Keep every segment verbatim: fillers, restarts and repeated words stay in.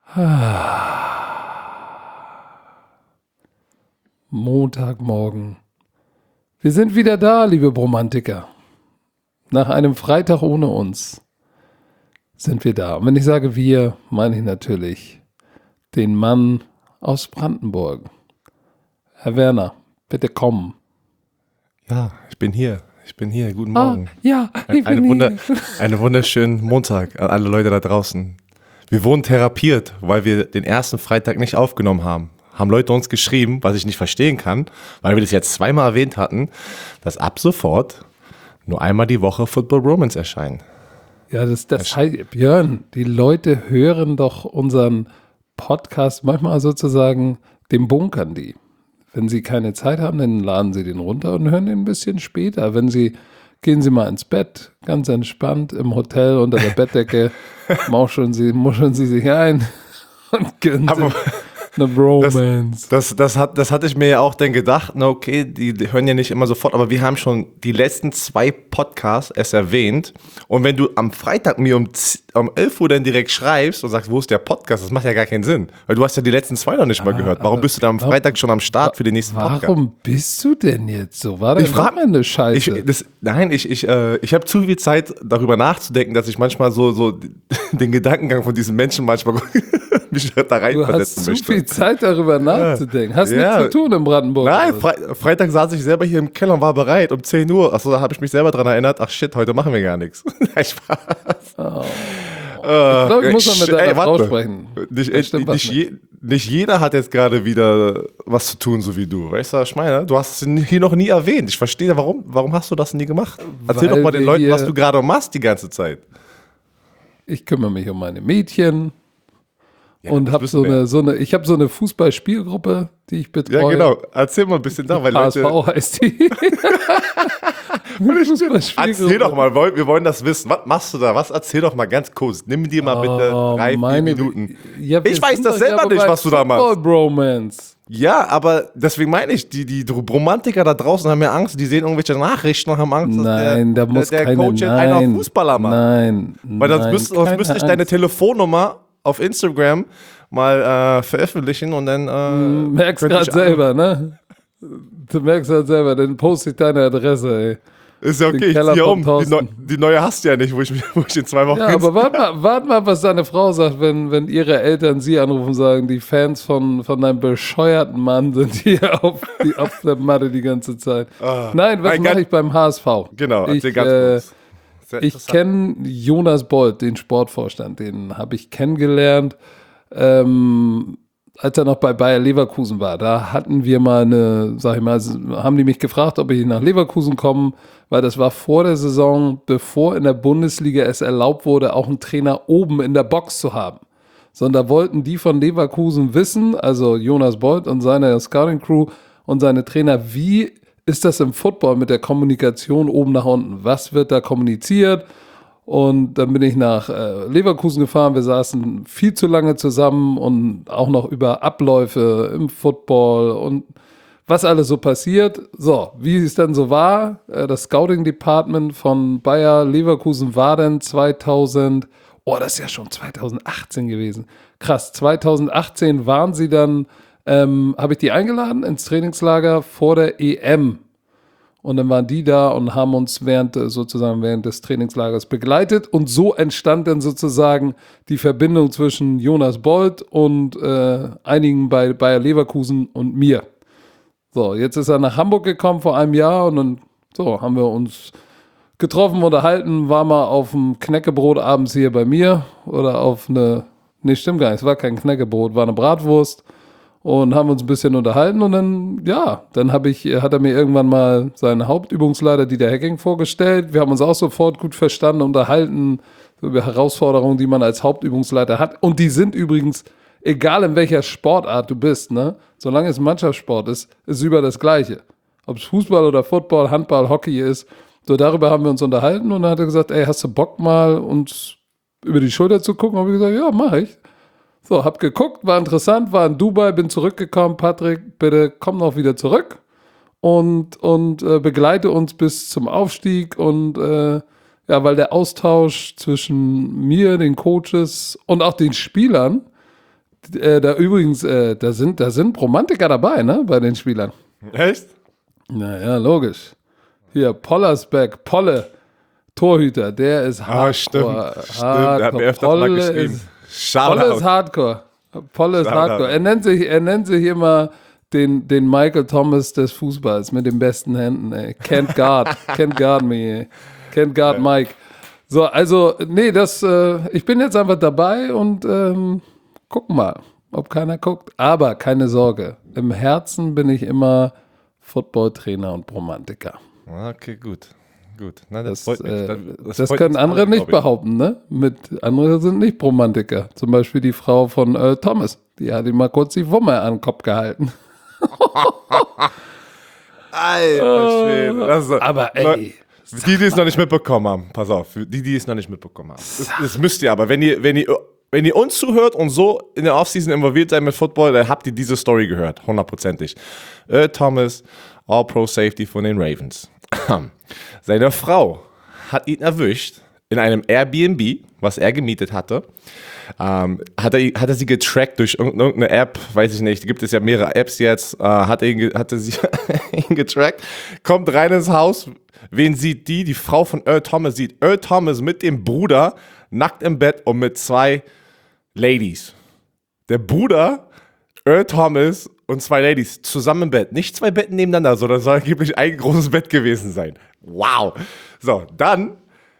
Montagmorgen. Wir sind wieder da, liebe Bromantiker. Nach einem Freitag ohne uns sind wir da. Und wenn ich sage wir, meine ich natürlich den Mann aus Brandenburg. Herr Werner, bitte kommen. Ja, ich bin hier. Ich bin hier. Guten Morgen. Ah, ja, ich eine, bin Wunder, hier. einen wunderschönen Montag an alle Leute da draußen. Wir wurden therapiert, weil wir den ersten Freitag nicht aufgenommen haben. Haben Leute uns geschrieben, was ich nicht verstehen kann, weil wir das jetzt zweimal erwähnt hatten, dass ab sofort nur einmal die Woche Football Bromance erscheinen. Ja, das, das heißt, Björn, die Leute hören doch unseren Podcast manchmal sozusagen, dem bunkern die. Wenn sie keine Zeit haben, dann laden sie den runter und hören den ein bisschen später. Wenn sie, gehen sie mal ins Bett, ganz entspannt im Hotel unter der Bettdecke, mauscheln sie, muscheln sie sich ein und gönnen Aber sich eine Bromance. Das, das, das, hat, das hatte ich mir ja auch dann gedacht, na okay, die, die hören ja nicht immer sofort, aber wir haben schon die letzten zwei Podcasts erst erwähnt. Und wenn du am Freitag mir um, um elf Uhr dann direkt schreibst und sagst, wo ist der Podcast, das macht ja gar keinen Sinn. Weil du hast ja die letzten zwei noch nicht mal Ah, gehört. Warum bist du dann am Freitag schon am Start für den nächsten Podcast? Warum bist du denn jetzt so? War das Ich frag- eine Scheiße? Ich, das, nein, ich, ich, äh, ich habe zu viel Zeit, darüber nachzudenken, dass ich manchmal so, so den Gedankengang von diesen Menschen manchmal mich da du hast reinversetzen zu möchte. viel Zeit, darüber nachzudenken. Hast Ja. nichts zu tun in Brandenburg. Nein, oder? Fre- Freitag saß ich selber hier im Keller und war bereit um zehn Uhr. Achso, da habe ich mich selber dran erinnert. Ach shit, heute machen wir gar nichts. Nein, Spaß. Oh. Ich glaube, ich muss mal mit Ey, deiner Frau warte. sprechen. Nicht, Da ey, stimmt was nicht, je, nicht jeder hat jetzt gerade wieder was zu tun, so wie du. Weißt du, was ich meine? Du hast es hier noch nie erwähnt. Ich verstehe, warum, warum hast du das nie gemacht? Erzähl Weil doch mal den wir Leuten, hier- was du gerade machst die ganze Zeit. Ich kümmere mich um meine Mädchen Ja, und das habe wissen so wir. eine, so eine, ich habe so eine Fußballspielgruppe, die ich betreue. Ja, genau. Erzähl mal ein bisschen da, weil H S V Leute... heißt die. Erzähl doch mal, wir wir wollen das wissen. Was machst du da? Was? Erzähl doch mal ganz kurz. Nimm dir mal bitte Oh, drei, vier meine- Minuten. Ja, wir Ich weiß sind das doch selber ja nicht, bei was du da machst. Football Bromance. Ja, aber deswegen meine ich, die, die Romantiker da draußen haben ja Angst, die sehen irgendwelche Nachrichten und haben Angst, Nein, da dass muss der, der keine, Coach jetzt nein, einen auf Fußballer macht. Nein, Weil sonst nein, müsste, sonst keine müsste ich deine Angst. Telefonnummer auf Instagram mal äh, veröffentlichen und dann äh, Du merkst könnte gerade ich- selber, ne? Du merkst halt selber, dann poste ich deine Adresse, ey. Ist ja den okay, ich Keller ziehe von um. Die, Thorsten. neu, die neue hast du ja nicht, wo ich, wo ich in zwei Wochen... Ja, aber warte mal, wart mal, was deine Frau sagt, wenn, wenn ihre Eltern sie anrufen und sagen, die Fans von, von deinem bescheuerten Mann sind hier auf, die, auf der Matte die ganze Zeit. Nein, was Mein mache Gott. ich beim H S V? Genau, ich, erzähl ganz äh, kurz. Sehr Ich interessant. kenne Jonas Bolt, den Sportvorstand, den habe ich kennengelernt, ähm, als er noch bei Bayer Leverkusen war. Da hatten wir mal eine, sag ich mal, haben die mich gefragt, ob ich nach Leverkusen komme, weil das war vor der Saison, bevor in der Bundesliga es erlaubt wurde, auch einen Trainer oben in der Box zu haben. Sondern da wollten die von Leverkusen wissen, also Jonas Bolt und seine Scouting-Crew und seine Trainer, wie ist das im Football mit der Kommunikation oben nach unten? Was wird da kommuniziert? Und dann bin ich nach äh, Leverkusen gefahren. Wir saßen viel zu lange zusammen und auch noch über Abläufe im Football und was alles so passiert. So, wie es dann so war, äh, das Scouting Department von Bayer Leverkusen war dann zweitausend, oh, das ist ja schon zweitausendachtzehn gewesen. Krass, zweitausendachtzehn waren sie dann, ähm, habe ich die eingeladen ins Trainingslager vor der E M. Und dann waren die da und haben uns während äh, sozusagen während des Trainingslagers begleitet. Und so entstand dann sozusagen die Verbindung zwischen Jonas Bolt und äh, einigen bei Bayer Leverkusen und mir. So, jetzt ist er nach Hamburg gekommen vor einem Jahr und dann so haben wir uns getroffen, unterhalten, war mal auf dem Knäckebrot abends hier bei mir oder auf eine, nee, stimmt gar nicht, es war kein Knäckebrot, war eine Bratwurst. Und haben uns ein bisschen unterhalten und dann, ja, dann habe ich, hat er mir irgendwann mal seinen Hauptübungsleiter Dieter Hecking vorgestellt. Wir haben uns auch sofort gut verstanden, unterhalten über Herausforderungen, die man als Hauptübungsleiter hat. Und die sind übrigens, egal in welcher Sportart du bist, ne, solange es Mannschaftssport ist, ist es über das Gleiche. Ob es Fußball oder Football, Handball, Hockey ist. So, darüber haben wir uns unterhalten und dann hat er gesagt, ey, hast du Bock mal uns über die Schulter zu gucken? Habe ich gesagt, ja, mach ich. So, hab geguckt, war interessant, war in Dubai, bin zurückgekommen. Patrick, bitte komm noch wieder zurück und, und äh, begleite uns bis zum Aufstieg. Und äh, ja, weil der Austausch zwischen mir, den Coaches und auch den Spielern Äh, da übrigens, äh, da sind, da sind Romantiker dabei, ne, bei den Spielern. Echt? Naja, logisch. Hier, Pollersbeck, Polle, Torhüter, der ist Ah, stimmt. hardcore. Stimmt, er hat mir öfters mal Polle geschrieben. ist, Polle ist Shoutout. hardcore. Polle ist Shoutout. hardcore. Er nennt sich, er nennt sich immer den, den Michael Thomas des Fußballs mit den besten Händen, ey. Can't guard, can't guard me, ey. Can't guard Mike. So, also, nee, das, äh, ich bin jetzt einfach dabei und ähm, gucken mal, ob keiner guckt. Aber keine Sorge, im Herzen bin ich immer Footballtrainer und Romantiker. Okay, gut. Gut. Na, das Das, freut mich. äh, Das, das freut können uns andere alle, nicht glaub ich. behaupten, ne? Mit, andere sind nicht Romantiker. Zum Beispiel die Frau von Earl Thomas. Die hat ihm mal kurz die Wumme an den Kopf gehalten. Alter Schwede. Das ist, Aber ey, Leute, die, die es noch nicht mitbekommen haben, pass auf, die, die es noch nicht mitbekommen haben. Das, das müsst ihr aber, wenn ihr, wenn ihr, wenn ihr uns zuhört und so in der Offseason involviert seid mit Football, dann habt ihr diese Story gehört, hundertprozentig. Earl Thomas, All-Pro-Safety von den Ravens. Seine Frau hat ihn erwischt in einem Airbnb, was er gemietet hatte. Ähm, hat, er, hat er sie getrackt durch irgendeine App, weiß ich nicht, gibt es ja mehrere Apps jetzt, äh, hat er ihn, ge- hat er sie ihn getrackt, kommt rein ins Haus, wen sieht die? Die Frau von Earl Thomas sieht Earl Thomas mit dem Bruder nackt im Bett und mit zwei Ladies. Der Bruder, Earl Thomas und zwei Ladies zusammen im Bett. Nicht zwei Betten nebeneinander, sondern es soll angeblich ein großes Bett gewesen sein. Wow. So, dann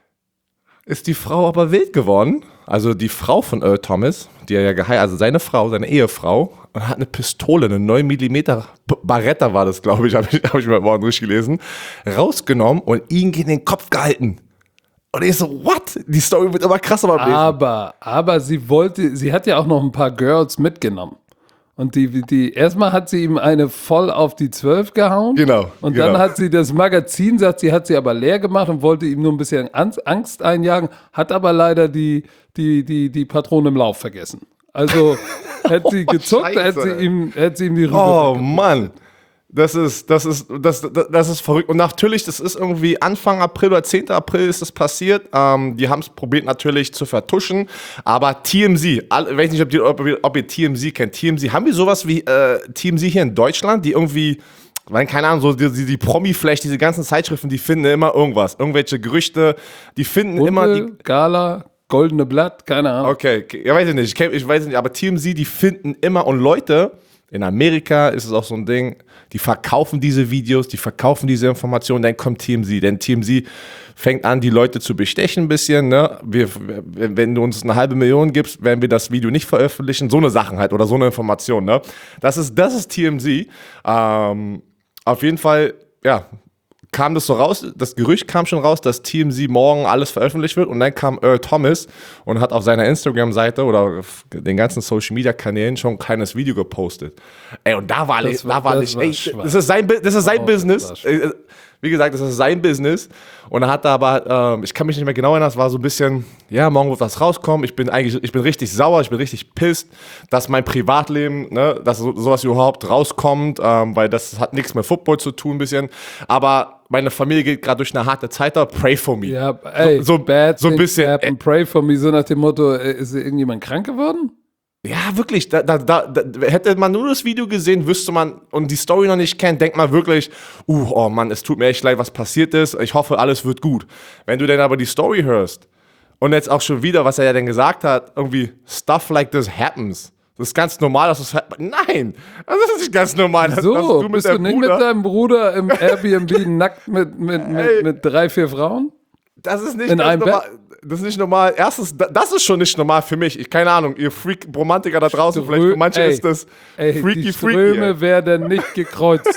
ist die Frau aber wild geworden. Also die Frau von Earl Thomas, die er ja geheiratet, also seine Frau, seine Ehefrau, und hat eine Pistole, eine neun Millimeter Barretta war das, glaube ich, habe ich, hab ich mir morgen durchgelesen, rausgenommen und ihn in den Kopf gehalten. Und ich so, what? Die Story wird immer krasser beim Lesen. aber, aber sie wollte, sie hat ja auch noch ein paar Girls mitgenommen. Und die, die, erstmal hat sie ihm eine voll auf die zwölf gehauen. Genau, Und genau. dann hat sie das Magazin, sagt sie, hat sie aber leer gemacht und wollte ihm nur ein bisschen Angst einjagen, hat aber leider die, die, die, die Patrone im Lauf vergessen. Also hätte sie gezuckt, Scheiße, hätte sie ey. ihm, hätte sie ihm die Rübe. Oh Mann, das ist, das ist, das, das, das ist verrückt. Und natürlich, das ist irgendwie Anfang April oder zehnten April ist das passiert. Ähm, die haben es probiert natürlich zu vertuschen. Aber T M Z, all, ich weiß nicht, ob, die, ob, ihr- ob ihr T M Z kennt. T M Z, haben wir sowas wie äh, T M Z hier in Deutschland, die irgendwie, weil, keine Ahnung, so die, die, die Promi-Flash, diese ganzen Zeitschriften, die finden immer irgendwas. Irgendwelche Gerüchte, die finden immer die. Bunte, Gala, Goldene Blatt, keine Ahnung. Okay, okay, ja, weiß ich nicht, ich, kenn, ich weiß nicht, aber T M Z, die finden immer, und Leute, in Amerika ist es auch so ein Ding, die verkaufen diese Videos, die verkaufen diese Informationen, dann kommt T M Z, denn T M Z fängt an, die Leute zu bestechen ein bisschen, ne? Wir, wenn wenn du uns eine halbe Million gibst, werden wir das Video nicht veröffentlichen, so eine Sachen halt, oder so eine Information, ne? Das ist, das ist T M Z, ähm, auf jeden Fall, ja, kam das so raus, das Gerücht kam schon raus, dass T M Z morgen alles veröffentlicht wird, und dann kam Earl Thomas und hat auf seiner Instagram-Seite oder auf den ganzen Social-Media-Kanälen schon ein kleines Video gepostet. Ey, und da war, Das da war- war das nicht, war ey, schwach. das ist sein, Bu- das ist sein Oh, das Business. war schwach. Äh, Wie gesagt, das ist sein Business. Und er hat da aber, ähm, ich kann mich nicht mehr genau erinnern, es war so ein bisschen, ja, morgen wird was rauskommen. Ich bin eigentlich, ich bin richtig sauer, ich bin richtig pisst, dass mein Privatleben, ne, dass so, sowas überhaupt rauskommt, ähm, weil das hat nichts mit Football zu tun, ein bisschen. Aber meine Familie geht gerade durch eine harte Zeit da, pray for me. Ja, ey, so, bad so ein things bisschen. happen, pray for me, so nach dem Motto, äh, ist irgendjemand krank geworden? Ja, wirklich. Da, da, da, da, hätte man nur das Video gesehen, wüsste man, und die Story noch nicht kennt, denkt man wirklich, uh, oh Mann, es tut mir echt leid, was passiert ist. Ich hoffe, alles wird gut. Wenn du dann aber die Story hörst und jetzt auch schon wieder, was er ja dann gesagt hat, irgendwie, stuff like this happens. Das ist ganz normal, dass das hap- Nein, das ist nicht ganz normal. Dass, So, dass du mit bist du deinem nicht Bruder, mit deinem Bruder im Airbnb nackt mit, mit, Ey. mit, mit drei, vier Frauen? Das ist nicht in ganz einem normal. Das ist nicht normal. Erstens, da- das ist schon nicht normal für mich. Ich, keine Ahnung, ihr Freak-Romantiker da draußen, vielleicht für manche Ey, ist das ey, freaky, die freaky. Ströme ey. werden nicht gekreuzt.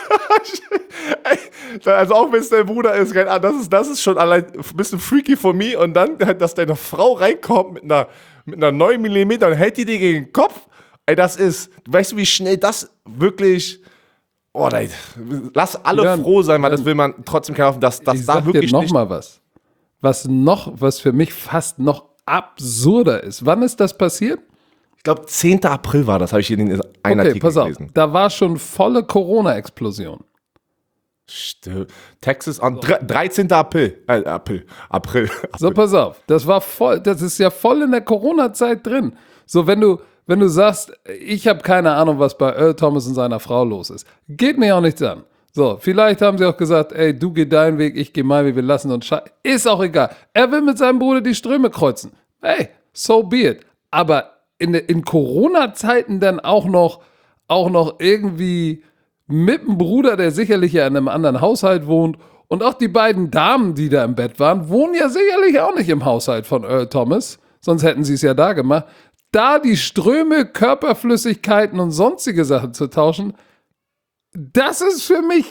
Ey, also auch wenn es dein Bruder ist, keine Ahnung, das ist, das ist schon allein ein bisschen freaky for me. Und dann, dass deine Frau reinkommt mit einer, mit einer neun Millimeter und hält die dir gegen den Kopf. Ey, das ist, weißt du, wie schnell das wirklich, oh nein, lass alle Jan, froh sein, weil Jan, das will man trotzdem kaufen, dass, dass Ich da sag dir wirklich noch nicht, mal was. Was noch, was für mich fast noch absurder ist. Wann ist das passiert? ich glaube, zehnten April war das, habe ich hier in einem Okay, Artikel pass auf. gelesen. Da war schon volle Corona-Explosion. Stimmt. Texas am dre- dreizehnten April. Äh, April. April. So, pass auf. Das war voll, das ist ja voll in der Corona-Zeit drin. So, wenn du, wenn du sagst, ich habe keine Ahnung, was bei Earl Thomas und seiner Frau los ist, geht mir auch nichts an. So, vielleicht haben sie auch gesagt, ey, du geh deinen Weg, ich geh meinen Weg, wir lassen uns sche-. Ist auch egal. Er will mit seinem Bruder die Ströme kreuzen. Hey, so be it. Aber in, in Corona-Zeiten dann auch noch, auch noch irgendwie mit dem Bruder, der sicherlich ja in einem anderen Haushalt wohnt, und auch die beiden Damen, die da im Bett waren, wohnen ja sicherlich auch nicht im Haushalt von Earl Thomas, sonst hätten sie es ja da gemacht. Da die Ströme, Körperflüssigkeiten und sonstige Sachen zu tauschen, das ist für mich,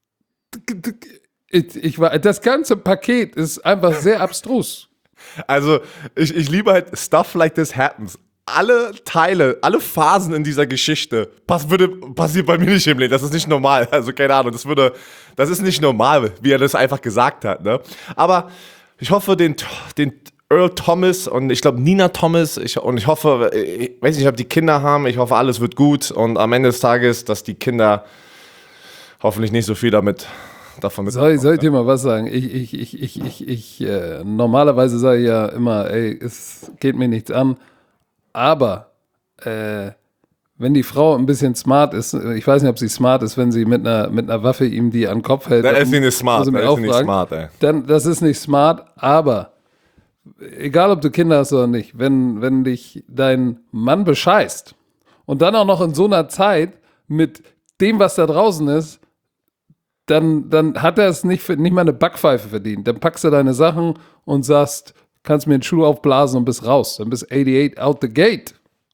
ich, ich, das ganze Paket ist einfach sehr abstrus. Also, ich, ich liebe halt Stuff like this happens. Alle Teile, alle Phasen in dieser Geschichte pass, würde, passiert bei mir nicht im Leben. Das ist nicht normal. Also, keine Ahnung, das würde, das ist nicht normal, wie er das einfach gesagt hat, ne? Aber ich hoffe, den, den Earl Thomas und ich glaube Nina Thomas, ich, und ich hoffe, ich weiß nicht, ob die Kinder haben, ich hoffe, alles wird gut und am Ende des Tages, dass die Kinder hoffentlich nicht so viel damit davon mit. Soll, ich- soll ich dir mal was sagen? Ich, ich, ich, ich, ich, ich äh, normalerweise sage ich ja immer, ey, es geht mir nichts an. Aber äh, wenn die Frau ein bisschen smart ist, ich weiß nicht, ob sie smart ist, wenn sie mit einer, mit einer Waffe ihm die an den Kopf hält. Da dann ist sie nicht smart, muss ich da mir ist auch sie nicht fragen, smart, ey. Dann, das ist nicht smart, aber egal, ob du Kinder hast oder nicht, wenn, wenn dich dein Mann bescheißt und dann auch noch in so einer Zeit mit dem, was da draußen ist, dann, dann hat er es nicht, für, nicht mal eine Backpfeife verdient. Dann packst du deine Sachen und sagst, kannst mir den Schuh aufblasen und bist raus. Dann bist achtundachtzig out the gate.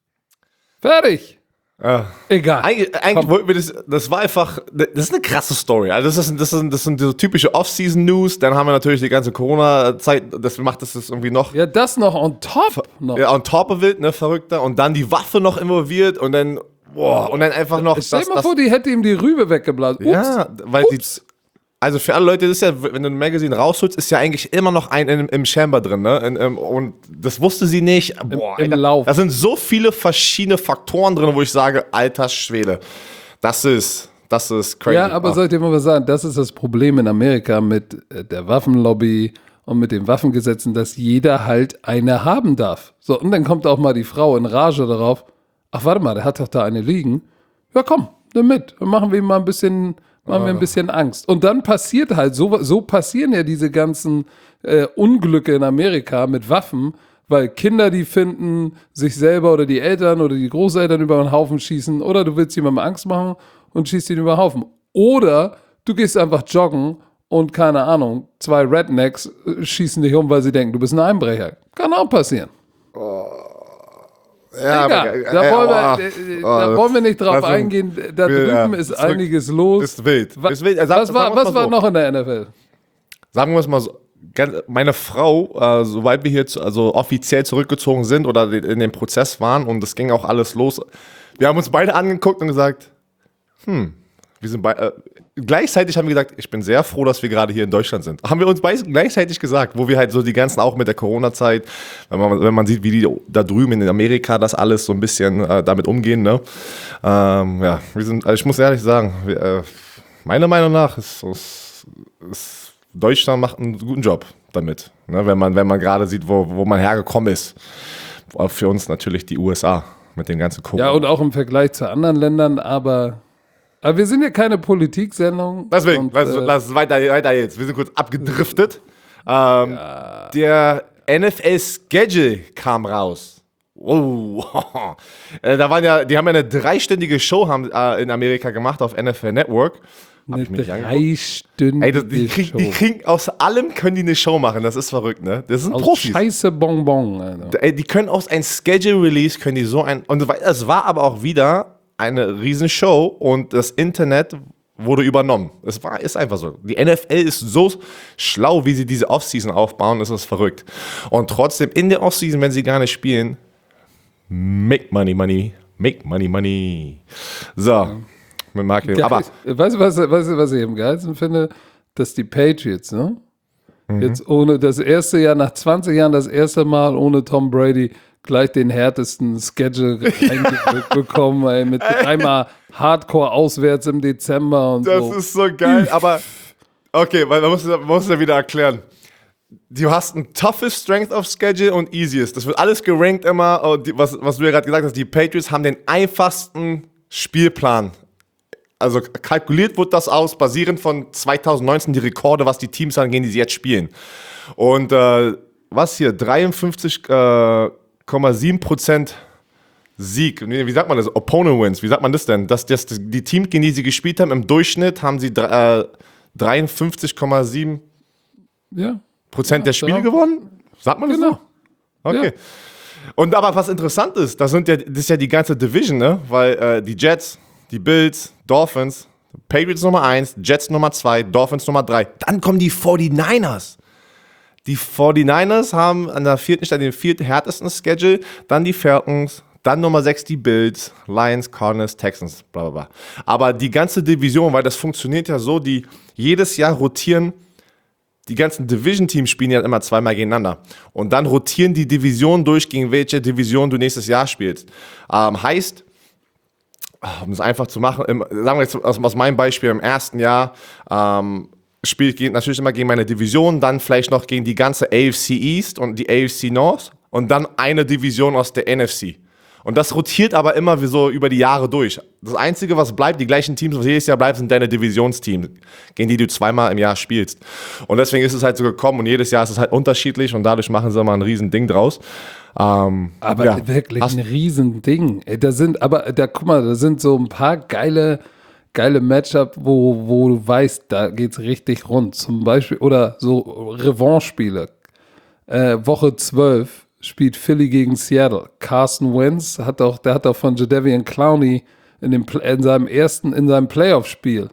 Fertig. Ja. Egal. Eigentlich, eigentlich wollten wir das, das war einfach, das ist eine krasse Story. Also das, ist, das, sind, das sind so typische Off-Season-News. Dann haben wir natürlich die ganze Corona-Zeit, das macht das jetzt irgendwie noch. Ja, das noch on top. Noch. Ja, on top of it, ne, verrückter. Und dann die Waffe noch involviert und dann, boah, und dann einfach noch. Stell dir mal das, vor, die hätte ihm die Rübe weggeblasen. Ups. Ja, weil die, Ups. also für alle Leute, das ist ja, wenn du ein Magazin rausholst, ist ja eigentlich immer noch ein im, im Chamber drin, ne? In, im, und das wusste sie nicht. Boah, im Alter, Lauf. Da sind so viele verschiedene Faktoren drin, wo ich sage, alter Schwede, das ist, das ist crazy. Ja, aber soll ich dir mal was sagen? Das ist das Problem in Amerika mit äh, der Waffenlobby und mit den Waffengesetzen, dass jeder halt eine haben darf. So, und dann kommt auch mal die Frau in Rage darauf. Ach, warte mal, der hat doch da eine liegen. Ja, komm, nimm mit. Dann machen wir ihm mal ein bisschen, machen wir ein bisschen Angst. Und dann passiert halt, so, so passieren ja diese ganzen äh, Unglücke in Amerika mit Waffen, weil Kinder die finden, sich selber oder die Eltern oder die Großeltern über den Haufen schießen, oder du willst jemandem Angst machen und schießt ihn über den Haufen. Oder du gehst einfach joggen und, keine Ahnung, zwei Rednecks äh, schießen dich um, weil sie denken, du bist ein Einbrecher. Kann auch passieren. ja, Egal, aber, da, äh, wollen wir, oh, äh, oh, da wollen wir nicht drauf das ist- eingehen. Da will, drüben ja, ist ist wirklich- einiges los. ist wild. Was, Ist wild. Sag- was war, sagen wir's was mal war so. noch in der N F L? Sagen wir es mal so, ganz- meine Frau, äh, sobald wir hier zu, also offiziell zurückgezogen sind oder de- in dem Prozess waren und es ging auch alles los, wir haben uns beide angeguckt und gesagt, hm, wir sind bei, äh, gleichzeitig haben wir gesagt, ich bin sehr froh, dass wir gerade hier in Deutschland sind. Haben wir uns beide gleichzeitig gesagt, wo wir halt so die ganzen, auch mit der Corona-Zeit, wenn man, wenn man sieht, wie die da drüben in Amerika das alles so ein bisschen äh, damit umgehen, ne? Ähm, ja, wir sind, also ich muss ehrlich sagen, wir, äh, meiner Meinung nach ist, ist, ist Deutschland macht einen guten Job damit, ne? Wenn man, wenn man gerade sieht, wo, wo man hergekommen ist. Auch für uns natürlich die U S A mit den ganzen Corona. Ja, und auch im Vergleich zu anderen Ländern, aber, aber wir sind ja keine Politiksendung. Deswegen, und, lass, äh, lass weiter, weiter jetzt. Wir sind kurz abgedriftet. Ähm, Der N F L-Schedule kam raus. Oh. Äh, da waren ja, die haben ja eine dreistündige Show haben, äh, in Amerika gemacht auf N F L Network. Hab eine ich mir nicht angeguckt. dreistündige Ey, das, die, krieg, Show. die kriegen aus allem können die eine Show machen. Das ist verrückt, ne? Das sind Aus Profis. Scheiße Bonbon. Alter. Ey, die können aus einem Schedule-Release, können die so ein, und es war aber auch wieder eine Riesenshow und das Internet wurde übernommen. Es war, ist einfach so. Die N F L ist so schlau, wie sie diese Offseason aufbauen, das ist verrückt. Und trotzdem in der Offseason, wenn sie gar nicht spielen, make money, money, make money, money. So, mit Marketing. Geil. Aber weißt du, was, weißt du, was ich am geilsten finde? Dass die Patriots, ne? Mhm. Jetzt ohne das erste Jahr, nach zwanzig Jahren das erste Mal ohne Tom Brady gleich den härtesten Schedule reingedrückt bekommen, ey, mit dreimal Hardcore auswärts im Dezember und das so. ist so geil, aber okay, weil man muss, man muss ja wieder erklären. du hast ein toughest Strength of Schedule und easiest. Das wird alles gerankt immer. Was, was du ja gerade gesagt hast, die Patriots haben den einfachsten Spielplan. Also kalkuliert wird das aus, basierend von zwanzig neunzehn die Rekorde, was die Teams angehen, die sie jetzt spielen. Und äh, was hier, dreiundfünfzig Komma sieben Prozent Sieg, wie sagt man das? Opponent Wins, wie sagt man das denn? Das, das, die Teams, gegen die sie gespielt haben, im Durchschnitt haben sie äh, dreiundfünfzig Komma sieben ja. Prozent ja, der Spiele ja. gewonnen? Sagt man das Genau. so? Okay. Ja. Und aber was interessant ist, das, sind ja, das ist ja die ganze Division, ne? Weil äh, die Jets, die Bills, Dolphins, Patriots Nummer eins, Jets Nummer zwei, Dolphins Nummer drei. Dann kommen die forty-niners. Die forty-niners haben an der vierten Stelle den vierten härtesten Schedule, dann die Falcons, dann Nummer sechs die Bills, Lions, Cardinals, Texans, bla bla bla. Aber die ganze Division, weil das funktioniert ja so, die jedes Jahr rotieren, die ganzen Division-Teams spielen ja immer zweimal gegeneinander. Und dann rotieren die Divisionen durch, gegen welche Division du nächstes Jahr spielst. Ähm, heißt, um es einfach zu machen, im, sagen wir jetzt aus, aus meinem Beispiel, im ersten Jahr ähm, spiele ich natürlich immer gegen meine Division, dann vielleicht noch gegen die ganze A F C East und die A F C North und dann eine Division aus der N F C. Und das rotiert aber immer wie so über die Jahre durch. Das Einzige, was bleibt, die gleichen Teams, was jedes Jahr bleibt, sind deine Divisionsteams, gegen die du zweimal im Jahr spielst. Und deswegen ist es halt so gekommen und jedes Jahr ist es halt unterschiedlich und dadurch machen sie mal ein riesen Ding draus. Ähm, aber ja. wirklich Hast ein Riesending. Ey, da sind, aber da, guck mal, da sind so ein paar geile, geile Matchup, wo, wo du weißt, da geht's richtig rund. Zum Beispiel, oder so Revanche-Spiele. Äh, Woche zwölf spielt Philly gegen Seattle. Carson Wentz hat auch, der hat auch von Jadeveon Clowney in, dem, in seinem ersten, in seinem Playoff-Spiel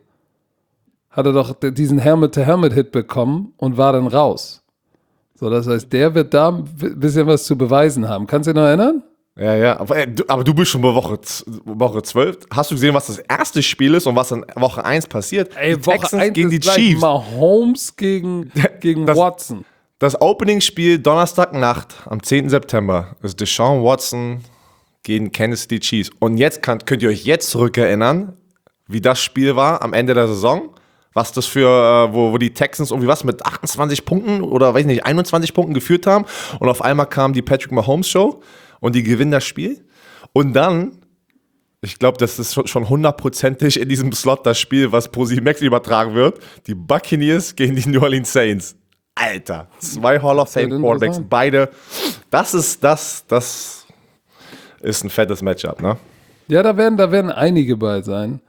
hat er doch diesen Helmet-to-Helmet-Hit bekommen und war dann raus. So, das heißt, der wird da ein bisschen was zu beweisen haben. Kannst du dich noch erinnern? Ja, ja, aber, aber du bist schon bei Woche, Woche zwölf. Hast du gesehen, was das erste Spiel ist und was in Woche eins passiert? Ey, die Woche Texans eins gegen die ist Chiefs. Mahomes gegen, gegen Das- Watson. Das Opening-Spiel Donnerstagnacht am zehnten September ist Deshaun Watson gegen Kansas City Chiefs. Und jetzt kann, könnt ihr euch jetzt zurückerinnern, wie das Spiel war am Ende der Saison. Was das für, äh, wo, wo die Texans irgendwie was mit achtundzwanzig Punkten oder weiß nicht, einundzwanzig Punkten geführt haben. Und auf einmal kam die Patrick Mahomes Show und die gewinnen das Spiel. Und dann, ich glaube, das ist schon hundertprozentig in diesem Slot das Spiel, was Pro sieben Max übertragen wird. Die Buccaneers gegen die New Orleans Saints. Alter, zwei Hall of Fame Quarterbacks, beide. Das ist, das, das ist ein fettes Matchup, ne? Ja, da werden, da werden einige bei sein.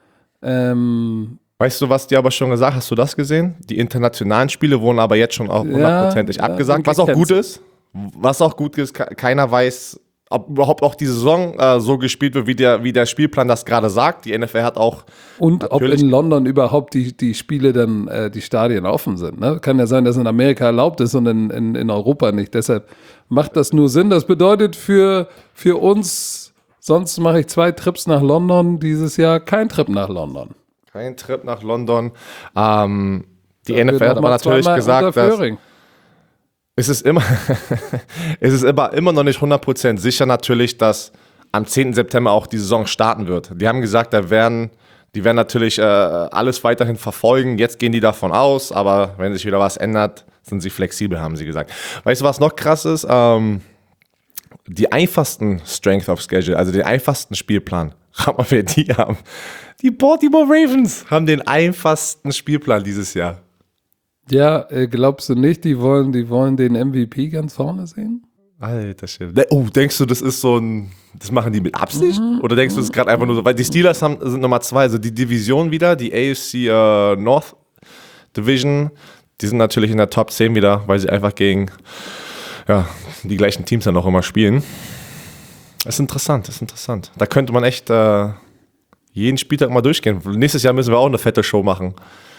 Ähm, Weißt du, was die aber schon gesagt, hast du das gesehen? Die internationalen Spiele wurden aber jetzt schon auch hundertprozentig ja, abgesagt, was auch gut ist. Was auch gut ist, keiner weiß, ob überhaupt auch die Saison äh, so gespielt wird, wie der, wie der Spielplan das gerade sagt. Die N F L hat auch und ob natürlich- in London überhaupt die, die Spiele dann, äh, die Stadien offen sind. Ne? Kann ja sein, dass in Amerika erlaubt ist und in, in, in Europa nicht. Deshalb macht das nur Sinn. Das bedeutet für, für uns, sonst mache ich zwei Trips nach London, dieses Jahr kein Trip nach London. Kein Trip nach London. Ähm, die Dann N F L wird hat noch aber mal natürlich zweimal gesagt, unter dass Föhring. es ist immer, es ist immer, immer noch nicht hundert Prozent sicher natürlich, dass am zehnten September auch die Saison starten wird. Die haben gesagt, da werden, die werden natürlich äh, alles weiterhin verfolgen. Jetzt gehen die davon aus, aber wenn sich wieder was ändert, sind sie flexibel, haben sie gesagt. Weißt du, was noch krass ist? Ähm, die einfachsten Strength of Schedule, also den einfachsten Spielplan, rat mal, wer die haben. Die Baltimore Ravens haben den einfachsten Spielplan dieses Jahr. Ja, äh, glaubst du nicht, die wollen, die wollen den M V P ganz vorne sehen? Alter Shit. Oh, denkst du, das ist so ein, das machen die mit Absicht? Oder denkst du, das ist gerade einfach nur so, weil die Steelers haben, sind Nummer zwei, also die Division wieder, die A F C äh, North Division, die sind natürlich in der Top zehn wieder, weil sie einfach gegen ja, die gleichen Teams dann auch immer spielen. Das ist interessant, das ist interessant. Da könnte man echt äh, jeden Spieltag mal durchgehen. Nächstes Jahr müssen wir auch eine fette Show machen.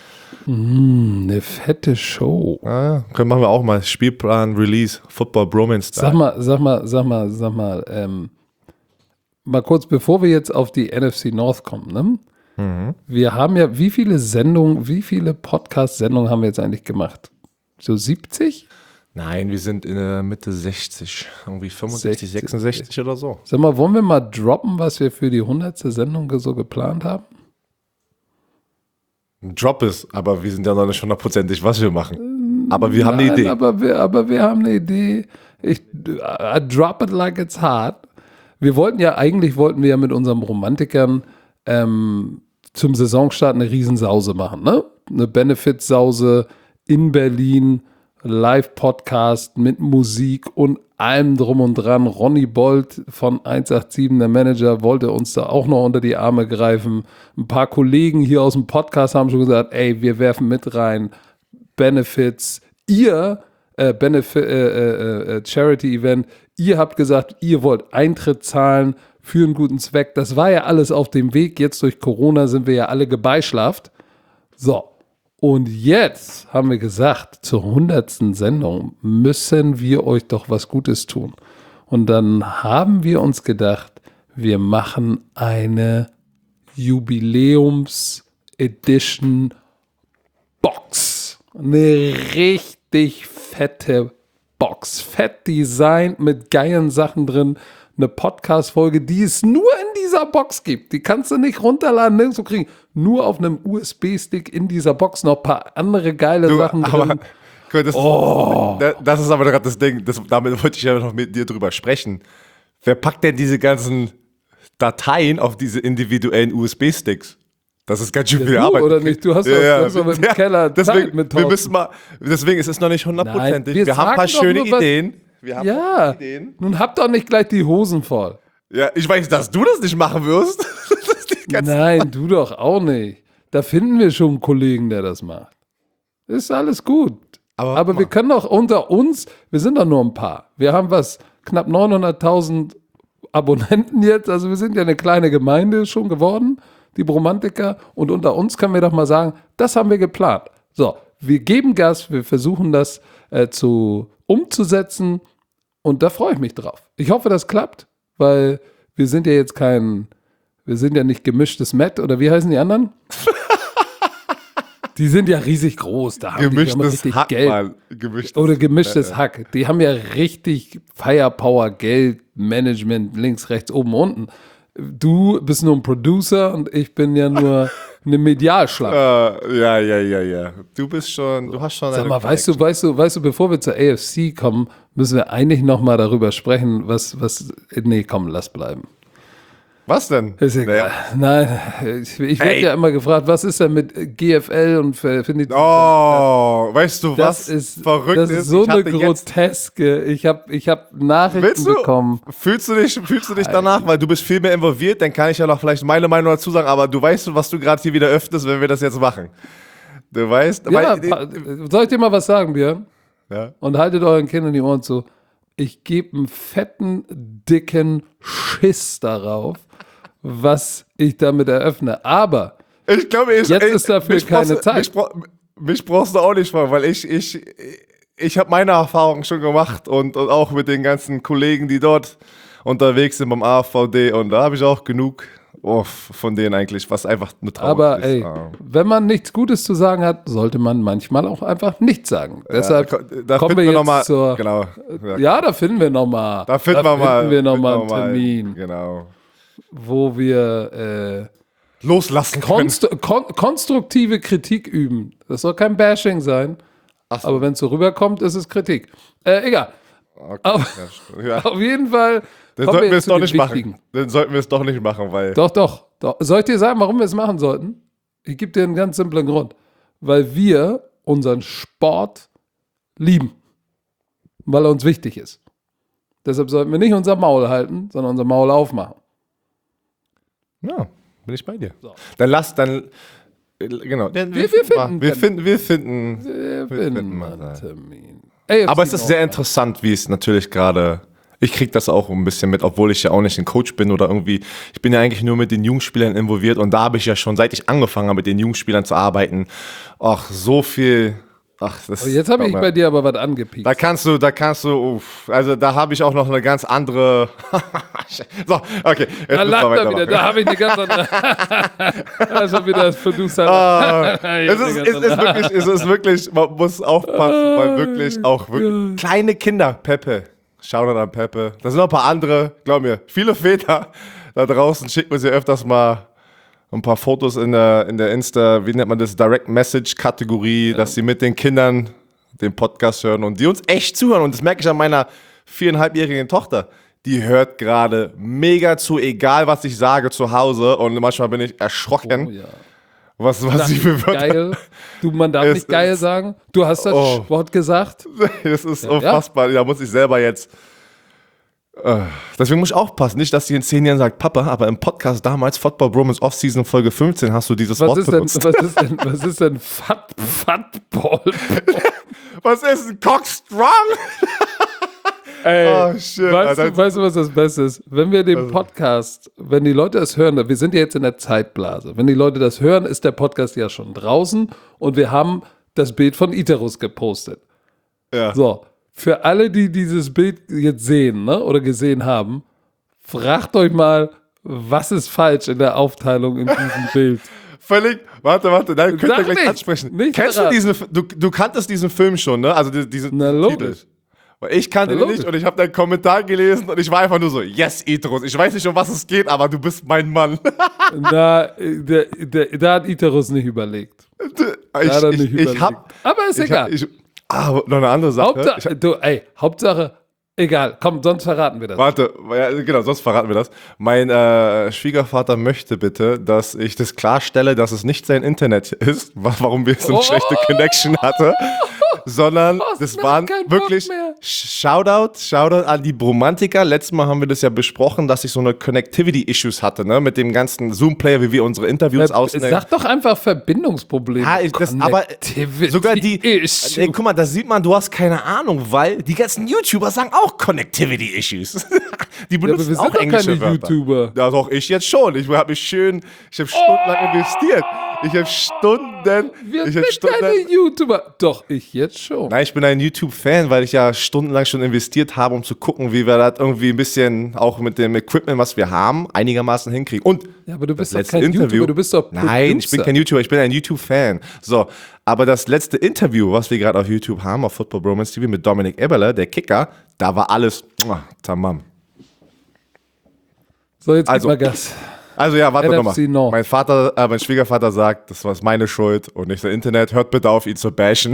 Mm, eine fette Show. Ah, ja, können machen wir auch mal Spielplan, Release, Football, Bromance. Sag mal, sag mal, sag mal, sag mal, ähm, mal kurz, bevor wir jetzt auf die N F C North kommen, ne? Mhm. Wir haben ja, wie viele Sendungen, wie viele Podcast-Sendungen haben wir jetzt eigentlich gemacht? So siebzig? Nein, wir sind in der Mitte sechzig, irgendwie fünfundsechzig, sechzig. sechsundsechzig oder so. Sag mal, wollen wir mal droppen, was wir für die hundertste Sendung so geplant haben? Ein Drop ist, aber wir sind ja noch nicht hundertprozentig, was wir machen. Aber wir haben Nein, eine Idee. Aber wir, aber wir haben eine Idee. Ich I drop it like it's hot. Wir wollten ja, eigentlich wollten wir ja mit unseren Romantikern ähm, zum Saisonstart eine Riesensause machen, ne? Eine Benefit-Sause in Berlin, Live-Podcast mit Musik und allem drum und dran. Ronny Bolt von eins acht sieben, der Manager, wollte uns da auch noch unter die Arme greifen. Ein paar Kollegen hier aus dem Podcast haben schon gesagt, ey, wir werfen mit rein. Benefits, ihr, äh, Benefit, äh, äh, Charity-Event, ihr habt gesagt, ihr wollt Eintritt zahlen für einen guten Zweck. Das war ja alles auf dem Weg. Jetzt durch Corona sind wir ja alle gebeischlaft. So. Und jetzt haben wir gesagt, zur hundertsten Sendung müssen wir euch doch was Gutes tun. Und dann haben wir uns gedacht, wir machen eine Jubiläums-Edition Box. Eine richtig fette Box. Fett designt mit geilen Sachen drin. Eine Podcast-Folge, die es nur in dieser Box gibt. Die kannst du nicht runterladen, nirgendwo kriegen. Nur auf einem U S B-Stick in dieser Box noch ein paar andere geile Du, Sachen aber, drin. guck, das, Oh. das, das ist aber gerade das Ding, das, damit wollte ich ja noch mit dir drüber sprechen. Wer packt denn diese ganzen Dateien auf diese individuellen U S B-Sticks? Das ist ganz schön viel Du Arbeit. oder nicht? Du hast doch, du hast doch mit dem Ja, Keller deswegen, Zeit mit wir Thorsten. müssen mal, deswegen ist es noch nicht hundertprozentig. Nein, Wir, wir haben ein paar sagen doch schöne nur was- Ideen. Wir haben ein Ja, paar Ideen. nun habt doch nicht gleich die Hosen voll. Ja, ich weiß, dass du das nicht machen wirst. Das ist die ganze- Nein, du doch auch nicht. Da finden wir schon einen Kollegen, der das macht. Ist alles gut. Aber Aber, guck wir mal. können doch unter uns, wir sind doch nur ein paar. Wir haben was, knapp neunhunderttausend Abonnenten jetzt. Also wir sind ja eine kleine Gemeinde schon geworden, die Bromantiker. Und unter uns können wir doch mal sagen, das haben wir geplant. So, wir geben Gas, wir versuchen das äh, zu umzusetzen. Und da freue ich mich drauf. Ich hoffe, das klappt, weil wir sind ja jetzt kein, wir sind ja nicht gemischtes Met oder wie heißen die anderen? Die sind ja riesig groß, da haben die, die haben Gemischtes richtig Hack, Geld. Mann. Gemischtes Oder gemischtes Hack. Die haben ja richtig Firepower, Geld, Management, links, rechts, oben, unten. Du bist nur ein Producer und ich bin ja nur eine Medialschlange. Äh, ja, ja, ja, ja. Du bist schon, du hast schon Sag eine mal, weißt du, weißt du, weißt du, bevor wir zur A F C kommen, müssen wir eigentlich noch mal darüber sprechen, was, was, nee, komm, lass bleiben. Was denn? Ist egal. Nein, ich, ich werde Ey. ja immer gefragt, was ist denn mit G F L und finde ich, Oh, weißt du, das was ist, verrückt das ist so Ich eine hatte jetzt- groteske, ich habe ich hab Willst Nachrichten du? bekommen. Fühlst du dich, fühlst du dich danach, weil du bist viel mehr involviert, dann kann ich ja noch vielleicht meine Meinung dazu sagen, aber du weißt, was du gerade hier wieder öffnest, wenn wir das jetzt machen. Du weißt, Ja, weil, pa- soll ich dir mal was sagen, Björn? ja. Und haltet euren Kindern die Ohren zu. Ich gebe einen fetten, dicken Schiss darauf, was ich damit eröffne. Aber Ich glaube, ich, Jetzt ich, ist dafür mich keine brauchst, Zeit. Mich, bra- mich brauchst du auch nicht fragen, weil ich, ich, ich habe meine Erfahrungen schon gemacht und, und auch mit den ganzen Kollegen, die dort unterwegs sind beim A V D und da habe ich auch genug oh, von denen eigentlich, was einfach eine Trauer Aber ist. ey, Ah. wenn man nichts Gutes zu sagen hat, sollte man manchmal auch einfach nichts sagen. Deshalb Ja, da kommen finden wir wir jetzt noch mal, zur... genau. Ja, Ja, da finden wir nochmal. da finden wir mal, wir noch mal einen finden wir Termin, Genau. wo wir äh, Loslassen können. konstru kon konstruktive Kritik üben. Das soll kein Bashing sein. Ach so. Aber wenn es so rüberkommt, ist es Kritik. Äh, egal. Okay. Auf, Ja, stimmt. Ja. auf jeden Fall Dann kommen sollten wir jetzt es zu doch den nicht wichtigen. machen. Dann sollten wir es doch nicht machen, weil. Doch, doch, doch. Soll ich dir sagen, warum wir es machen sollten? Ich gebe dir einen ganz simplen Grund. Weil wir unseren Sport lieben. Weil er uns wichtig ist. Deshalb sollten wir nicht unser Maul halten, sondern unser Maul aufmachen. Ja, bin ich bei dir. So. Dann lass, dann. äh, Genau. Dann, Wir- wir finden wir dann- finden, wir finden. Wir finden finden mal einen rein. Termin. A F C Aber es ist sehr Nord. interessant, wie es natürlich gerade. Ich kriege das auch ein bisschen mit, obwohl ich ja auch nicht ein Coach bin oder irgendwie. Ich bin ja eigentlich nur mit den Jugendspielern involviert und da habe ich ja schon, seit ich angefangen habe, mit den Jugendspielern zu arbeiten, ach, so viel. Ach, das, Aber jetzt habe ich glaub bei mir, dir aber was angepiekt. Da kannst du, da kannst du, uff, also da habe ich auch noch eine ganz andere. So, okay. Jetzt Da müssen wir lacht er weitermachen. wieder, da habe ich eine ganz andere. Da ist schon wieder das Producer. Ah, Hier es, eine ist, ganz es, ist andere- wirklich, es ist wirklich, man muss aufpassen, weil wirklich auch wirklich kleine Kinder, Pepe, Shoutout an Pepe, da sind noch ein paar andere, glaub mir, viele Väter da draußen schicken uns ja öfters mal ein paar Fotos in der, in der Insta, wie nennt man das, Direct Message Kategorie, dass sie mit den Kindern den Podcast hören und die uns echt zuhören. Und das merke ich an meiner viereinhalbjährigen Tochter. Die hört gerade mega zu, egal was ich sage zu Hause. Und manchmal bin ich erschrocken, Oh, ja. was, was ich für Wörter. Geil. Du, man darf Es nicht geil ist- sagen. Du hast das Oh. Wort gesagt. Das ist Ja, unfassbar. Da muss ich selber jetzt. Äh, deswegen muss ich aufpassen. Nicht, dass sie in zehn Jahren sagt, Papa, aber im Podcast damals, Football Bromance Off-Season Folge fünfzehn, hast du dieses Was Wort ist, denn, benutzt. was ist denn, was ist denn Fat, Fatball? Was ist ein Cock Strong? Ey, Oh, shit, weißt, Alter. du, weißt du, was das Beste ist? Wenn wir den Podcast, wenn die Leute es hören, wir sind ja jetzt in der Zeitblase, wenn die Leute das hören, ist der Podcast ja schon draußen und wir haben das Bild von Iterus gepostet. Ja. So, für alle, die dieses Bild jetzt sehen, ne, oder gesehen haben, fragt euch mal, was ist falsch in der Aufteilung in diesem Bild? Völlig, warte, warte, dann könnt ihr Sag gleich nicht, ansprechen. nicht Kennst du verraten. diesen, du, du kanntest diesen Film schon, ne? Also die- diese, Na, diesen logisch. Titel. Weil ich kannte Na, den nicht logisch. und ich habe deinen Kommentar gelesen und ich war einfach nur so, yes, Iterus. Ich weiß nicht, um was es geht, aber du bist mein Mann. Na, der, der, da hat Iterus nicht überlegt. ich, Da hat er ich, nicht ich, überlegt. hab, Aber ist ich, egal. hab, ich, ah, noch eine andere Sache. Ich Hauptsache, du, ey, Hauptsache, egal, komm, sonst verraten wir das. Warte, ja, genau, sonst verraten wir das. Mein äh, Schwiegervater möchte bitte, dass ich das klarstelle, dass es nicht sein Internet ist, wa- warum wir so eine Oh. schlechte Connection hatten, sondern Was? das Mir waren hat kein Bock wirklich mehr. Shoutout, Shoutout an die Bromantiker. Letztes Mal haben wir das ja besprochen, dass ich so eine Connectivity-Issues hatte, ne, mit dem ganzen Zoom-Player, wie wir unsere Interviews Äh, ausnehmen. Sag doch einfach Verbindungsprobleme. Ja, ich- das- aber Connectivity sogar die, Issues. ey, guck mal, da sieht man, du hast keine Ahnung, weil die ganzen YouTuber sagen auch Connectivity Issues. Die aber benutzen wir sind auch doch englische keine Wörter. YouTuber. Ja, doch, ich jetzt schon. Ich habe mich schön, ich habe stundenlang investiert. Ich habe Stunden, Wir ich sind habe Stunden. keine YouTuber. Doch, ich jetzt schon. Nein, ich bin ein YouTube-Fan, weil ich ja stundenlang schon investiert habe, um zu gucken, wie wir das irgendwie ein bisschen auch mit dem Equipment, was wir haben, einigermaßen hinkriegen. Und Ja, aber du bist doch letzte kein Interview. YouTuber, du bist doch Nein, ich bin Producer. kein YouTuber, ich bin ein YouTube-Fan. So, aber das letzte Interview, was wir gerade auf YouTube haben, auf Football Bromance T V mit Dominik Eberle, der Kicker, da war alles muah, tamam. So, jetzt Also, gib mal Gas. Also ja, warte N nochmal. F C North. Mein Vater, äh, mein Schwiegervater sagt, das war meine Schuld und nicht das Internet. Hört bitte auf, ihn zu bashen.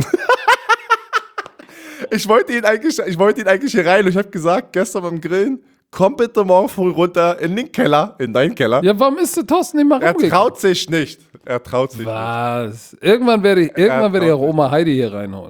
ich wollte ihn eigentlich, ich wollte ihn eigentlich hier rein und ich habe gesagt, gestern beim Grillen, komm bitte morgen früh runter in den Keller, in deinen Keller. Ja, warum ist der Thorsten nicht mal Er rumgegangen? traut sich nicht. Er traut sich nicht. Was? Irgendwann werde ich, irgendwann werde ich auch Oma Heidi hier reinholen.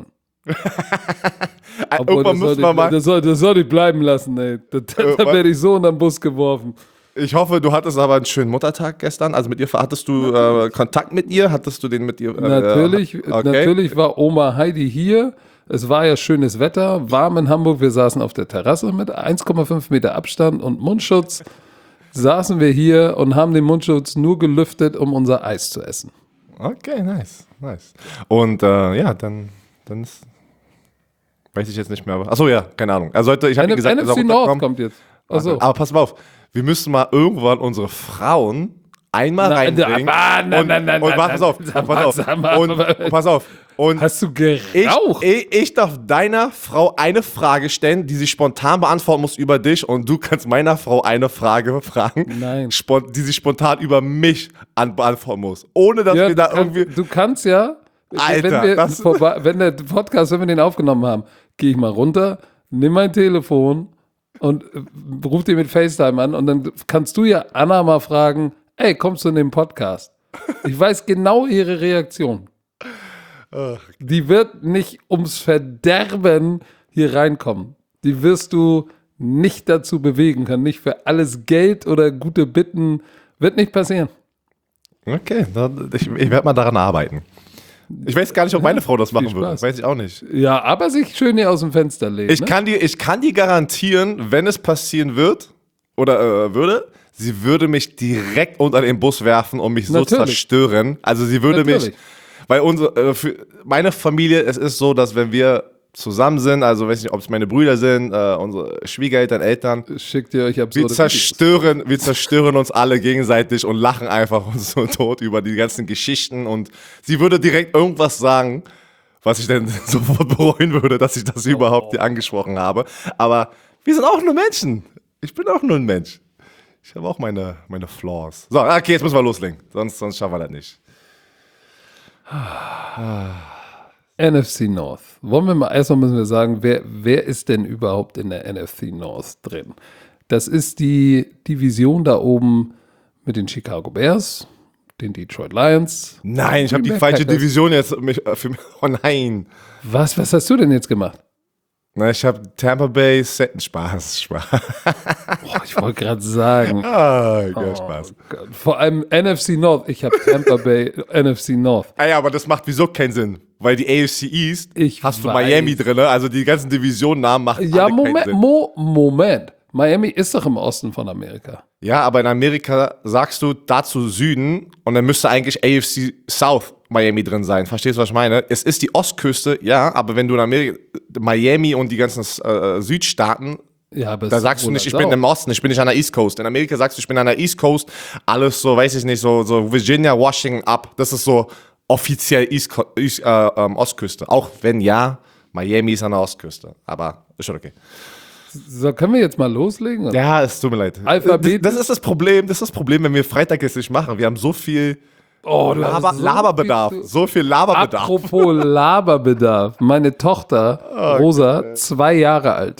Obwohl, Irgendwann das, müssen soll wir ich, mal. das, soll, das soll ich bleiben lassen, ey. Da, da, da was? werde ich so unter den Bus geworfen. Ich hoffe, du hattest aber einen schönen Muttertag gestern. Also mit ihr hattest du äh, Kontakt mit ihr? Hattest du den mit ihr? Äh, Natürlich, okay. natürlich war Oma Heidi hier. Es war ja schönes Wetter, warm in Hamburg. Wir saßen auf der Terrasse mit eins Komma fünf Meter Abstand und Mundschutz. Saßen wir hier und haben den Mundschutz nur gelüftet, um unser Eis zu essen. Okay, nice, nice. Und äh, ja, dann, dann ist, weiß ich jetzt nicht mehr. Achso, ja, keine Ahnung. Er sollte, ich habe N- gesagt, er N F soll C North runterkommen. kommt jetzt. Achso. Aber pass mal auf, wir müssen mal irgendwann unsere Frauen einmal Na, reinbringen. na, na, und, na, na, und na, pass auf, sag pass mal, auf. sag mal. Und, und pass auf. Und Hast du ich, geraucht? ich, ich darf deiner Frau eine Frage stellen, die sie spontan beantworten muss über dich und du kannst meiner Frau eine Frage fragen, Nein. spon- die sie spontan über mich an beantworten muss. Ohne dass Ja, wir da du, kann, irgendwie... du kannst ja, Alter, wenn, wir das- vorbei, wenn der Podcast, wenn wir den aufgenommen haben, gehe ich mal runter, nimm mein Telefon und äh, ruf dir mit FaceTime an und dann kannst du ja Anna mal fragen, ey, kommst du in den Podcast? Ich weiß genau ihre Reaktion. Die wird nicht ums Verderben hier reinkommen. Die wirst du nicht dazu bewegen können. Nicht für alles Geld oder gute Bitten. Wird nicht passieren. Okay, dann, ich, ich werde mal daran arbeiten. Ich weiß gar nicht, ob meine Frau das machen viel würde. Spaß. Weiß ich auch nicht. Ja, aber sich schön hier aus dem Fenster legen. Ich ne? kann dir, ich kann dir garantieren, wenn es passieren wird oder äh, würde, sie würde mich direkt unter den Bus werfen und mich so Natürlich. zerstören. Also sie würde mich, Natürlich. weil unsere, äh, für meine Familie, es ist so, dass wenn wir zusammen sind, also weiß nicht, ob es meine Brüder sind, äh, unsere Schwiegereltern, Eltern, Schickt ihr euch wir absurde Videos. zerstören, wir zerstören uns alle gegenseitig und lachen einfach uns so tot über die ganzen Geschichten und sie würde direkt irgendwas sagen, was ich dann sofort bereuen würde, dass ich das überhaupt hier angesprochen habe. Aber wir sind auch nur Menschen. Ich bin auch nur ein Mensch. Ich habe auch meine, meine Flaws. So, okay, jetzt müssen wir loslegen. Sonst, sonst schaffen wir das nicht. N F C North. Wollen wir mal, erstmal müssen wir sagen, wer, wer ist denn überhaupt in der N F C North drin? Das ist die Division da oben mit den Chicago Bears, den Detroit Lions. Nein, ich habe die falsche Packers. Division jetzt. Für mich, oh nein. Was, was hast du denn jetzt gemacht? Na, ich habe Tampa Bay, Spaß, Spaß. Boah, ich wollte gerade sagen. Ah, oh, oh, Spaß. Gott. Vor allem N F C North. Ich habe Tampa Bay, N F C North. Ah ja, aber das macht wieso keinen Sinn. Weil die A F C East ich hast du weiß. Miami drin, also die ganzen Divisionennamen machen ja, alle Moment, keinen Sinn. Mo, Moment. Miami ist doch im Osten von Amerika. Ja, aber in Amerika sagst du dazu Süden und dann müsste eigentlich A F C South Miami drin sein. Verstehst du, was ich meine? Es ist die Ostküste, ja, aber wenn du in Amerika, Miami und die ganzen äh, Südstaaten, ja, aber da sagst du nicht, ich bin im Osten, ich bin nicht an der East Coast. In Amerika sagst du, ich bin an der East Coast, alles so, weiß ich nicht, so, so Virginia, Washington ab. Das ist so offiziell East, East, äh, ähm, Ostküste. Auch wenn ja, Miami ist an der Ostküste. Aber ist schon okay. So, können wir jetzt mal loslegen? Oder? Ja, es tut mir leid. Alphabet. Das, das ist das Problem, das ist das Problem, wenn wir Freitag jetzt nicht machen. Wir haben so viel oh, Laber, so Laberbedarf. Viel so viel Laberbedarf. Apropos Laberbedarf. Meine Tochter, oh, Rosa, okay. zwei Jahre alt.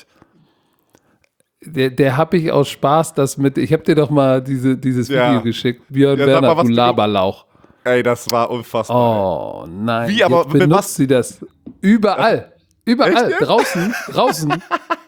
Der, der habe ich aus Spaß das mit, ich habe dir doch mal diese, dieses Video ja. geschickt. Björn ja, Werner, du Laberlauch. Ey, das war unfassbar. Oh nein. Wie, aber jetzt benutzt was? Sie das überall. Überall. Echt? Draußen. Draußen.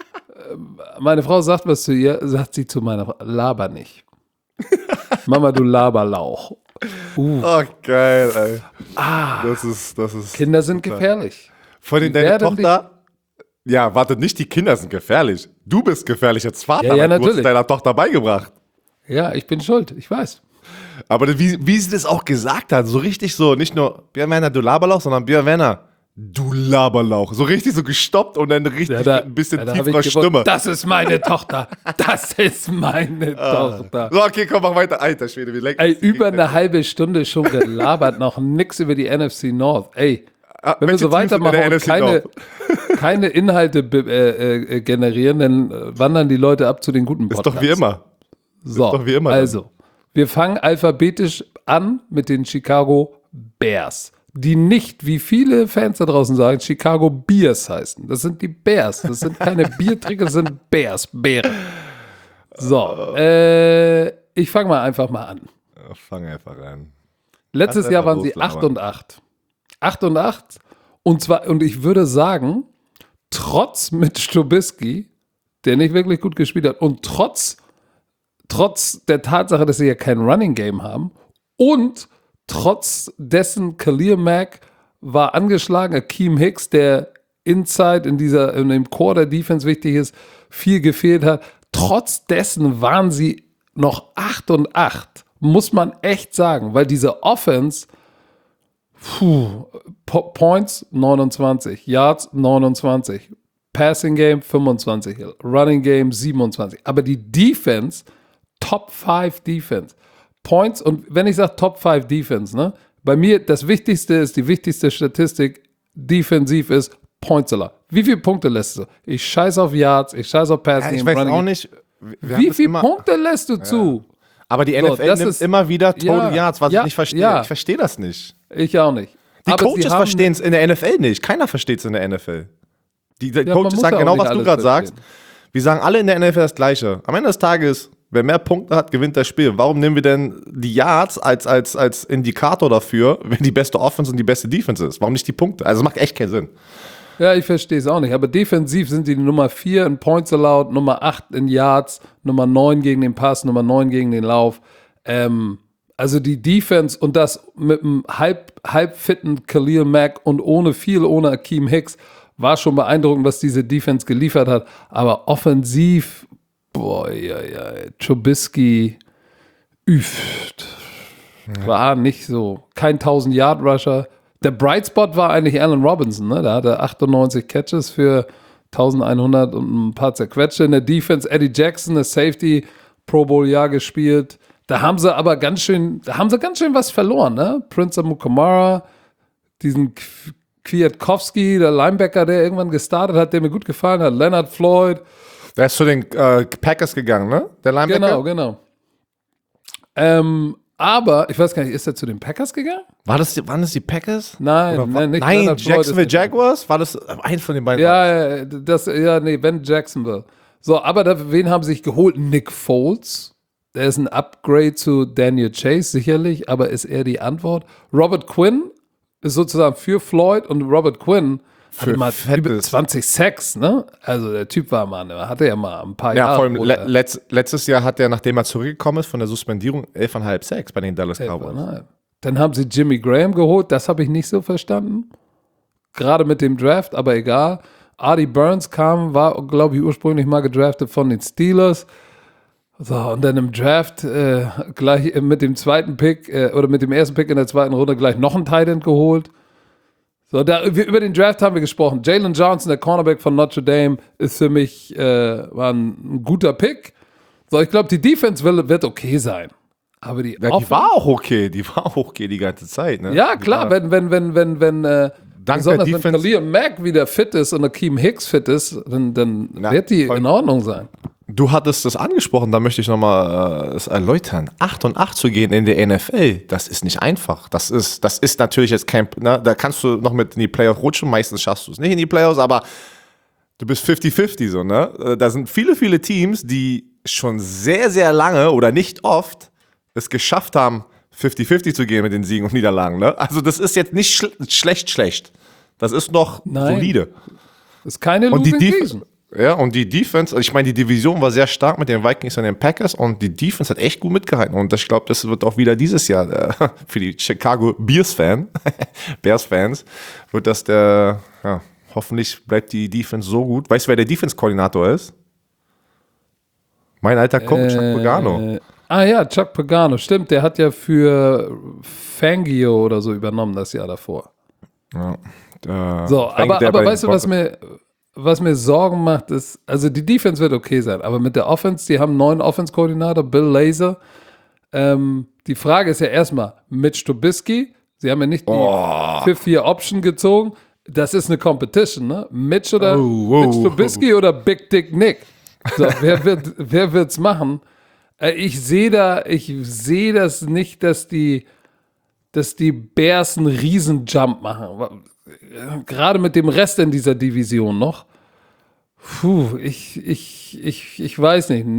Meine Frau sagt was zu ihr, sagt sie zu meiner Frau, laber nicht. Mama, du Laberlauch. Uh. Oh, geil, ey. Ah, das ist, das ist Kinder sind total gefährlich. Von den deine Tochter, ja, warte, nicht die Kinder sind gefährlich. Du bist gefährlich als Vater, ja, ja, du hast deiner Tochter beigebracht. Ja, ich bin schuld, ich weiß. Aber wie, wie sie das auch gesagt hat, so richtig so, nicht nur Björn Werner, du Laberlauch, sondern Björn Werner, du Laberlauch. So richtig so gestoppt und dann richtig ja, da, ein bisschen ja, tieferer Stimme. Das ist meine Tochter. Das ist meine ah. Tochter. So, okay, komm, mach weiter. Alter Schwede, wie lecker. Ey, über eine halbe Stunde schon gelabert, noch nix über die N F C North. Ey, ah, wenn wir so weitermachen und keine, keine Inhalte äh, äh, generieren, dann äh, wandern die Leute ab zu den guten Podcasts. Ist doch wie immer. So, ist doch wie immer also, dann. Wir fangen alphabetisch an mit den Chicago Bears, die nicht, wie viele Fans da draußen sagen, Chicago Bears heißen. Das sind die Bears. Das sind keine Biertrinker, das sind Bears, Bären. So, äh, ich fange mal einfach mal an. Ja, fang einfach an. Letztes Jahr waren sie acht und acht. acht und acht. Und zwar, und ich würde sagen, trotz Mitch Trubisky, der nicht wirklich gut gespielt hat, und trotz, trotz der Tatsache, dass sie ja kein Running Game haben, und trotz dessen Khalil Mack war angeschlagen, Akeem Hicks, der Inside in dieser, in dem Core der Defense wichtig ist, viel gefehlt hat. Trotz dessen waren sie noch acht und acht, muss man echt sagen, weil diese Offense, puh, po- Points neunundzwanzig, Yards neunundzwanzig, Passing Game fünfundzwanzig, Running Game siebenundzwanzig, aber die Defense, Top fünf Defense, Points, und wenn ich sage Top fünf Defense, ne, bei mir das Wichtigste ist, die wichtigste Statistik defensiv ist Points aller. Wie viele Punkte lässt du? Ich scheiß auf Yards, ich scheiß auf Passing. Ja, ich weiß Running. auch nicht. Wie viele Punkte lässt du ja. zu? Aber die N F L so, nimmt ist, immer wieder Total ja, Yards, was ja, ich nicht verstehe. Ja. Ich verstehe das nicht. Ich auch nicht. Die Aber Coaches verstehen es in der N F L nicht. Keiner versteht es in der N F L. Die, die ja, Coaches sagen genau, was du gerade sagst. Wir sagen alle in der N F L das Gleiche. Am Ende des Tages, wer mehr Punkte hat, gewinnt das Spiel. Warum nehmen wir denn die Yards als, als, als Indikator dafür, wenn die beste Offense und die beste Defense ist? Warum nicht die Punkte? Also, es macht echt keinen Sinn. Ja, ich verstehe es auch nicht. Aber defensiv sind die Nummer vier in Points allowed, Nummer acht in Yards, Nummer neun gegen den Pass, Nummer neun gegen den Lauf. Ähm, also die Defense, und das mit einem halb, halb fitten Khalil Mack und ohne viel, ohne Akeem Hicks, war schon beeindruckend, was diese Defense geliefert hat. Aber offensiv, boah, ja, ja, Trubisky, üft, war nicht so. Kein tausend-Yard-Rusher. Der Bright Spot war eigentlich Allen Robinson, ne? Da hatte achtundneunzig Catches für elfhundert und ein paar zerquetschte. In der Defense Eddie Jackson, der Safety, Pro Bowl-Jahr gespielt. Da haben sie aber ganz schön, da haben sie ganz schön was verloren, ne? Prince Amukamara, diesen Kwiatkowski, der Linebacker, der irgendwann gestartet hat, der mir gut gefallen hat, Leonard Floyd. Der ist zu den äh, Packers gegangen, ne? Der Linebacker? Genau, genau. Ähm, Aber, ich weiß gar nicht, ist er zu den Packers gegangen? War das, die- waren das die Packers? Nein, Oder war, nein, nicht nein, Leonard Floyd Jacksonville ist- Jaguars? War das ein von den beiden? Ja, ja, das, ja, nee, Ben Jacksonville. So, aber da, wen haben sie sich geholt? Nick Foles. Der ist ein Upgrade zu Daniel Chase, sicherlich, aber ist er die Antwort? Robert Quinn ist sozusagen für Floyd und Robert Quinn Für hatte mal fettes- über zwanzig Sacks, ne? Also der Typ war mal, der hatte ja mal ein paar Ja, Jahre. vor allem oder- le letzt, letztes Jahr hat er, nachdem er zurückgekommen ist von der Suspendierung, elf Komma fünf Sacks bei den Dallas Cowboys. Nein. Dann haben sie Jimmy Graham geholt, das habe ich nicht so verstanden. Gerade mit dem Draft, aber egal. Artie Burns kam, war, glaube ich, ursprünglich mal gedraftet von den Steelers. So, und dann im Draft äh, gleich mit dem zweiten Pick äh, oder mit dem ersten Pick in der zweiten Runde gleich noch einen Tight End geholt. So, da, wir, über den Draft haben wir gesprochen. Jalen Johnson, der Cornerback von Notre Dame, ist für mich äh, war ein, ein guter Pick. So, ich glaube, die Defense will, wird okay sein. Aber die, Ja, die Offense- war auch okay, die war auch okay die ganze Zeit. Ne? ja, Die klar, war- wenn, wenn, wenn, wenn, wenn, äh, Dank besonders der wenn Defense- Khalil Mack wieder fit ist und Akeem Hicks fit ist, dann, dann Na, wird die voll- in Ordnung sein. Du hattest das angesprochen, da möchte ich nochmal äh, es erläutern. acht und acht zu gehen in der N F L, das ist nicht einfach. Das ist, das ist natürlich jetzt kein, ne, da kannst du noch mit in die Playoffs rutschen, meistens schaffst du es nicht in die Playoffs, aber du bist fünfzig fünfzig so, ne? Äh, Da sind viele, viele Teams, die schon sehr, sehr lange oder nicht oft es geschafft haben, fünfzig fünfzig zu gehen mit den Siegen und Niederlagen, ne? Also das ist jetzt nicht schl schlecht, schlecht. Das ist noch Nein. solide. Das ist keine Und die, Losing Def Season. ja, und die Defense, ich meine, die Division war sehr stark mit den Vikings und den Packers und die Defense hat echt gut mitgehalten. Und ich glaube, das wird auch wieder dieses Jahr äh, für die Chicago Bears-Fan, Bears-Fans, wird das der, ja, hoffentlich bleibt die Defense so gut. Weißt du, wer der Defense-Koordinator ist? Mein alter Coach, Chuck Pagano. Äh, ah ja, Chuck Pagano, stimmt. Der hat ja für Fangio oder so übernommen das Jahr davor. Ja, äh, So, Frank, aber, der aber bei den weißt du, was Broncos- mir, was mir Sorgen macht, ist, also die Defense wird okay sein, aber mit der Offense, die haben einen neuen Offense-Koordinator, Bill Lazor. Ähm, die Frage ist ja erstmal, Mitch Trubisky, sie haben ja nicht die Oh. Fifth Year Option gezogen, das ist eine Competition, ne? Mitch oder Oh, wow. Mitch Trubisky oder Big Dick Nick? So, wer wird, wer wird's machen? Äh, ich sehe da, ich sehe das nicht, dass die, dass die Bears einen Riesenjump machen. Gerade mit dem Rest in dieser Division noch. Puh, ich, ich, ich, ich weiß nicht.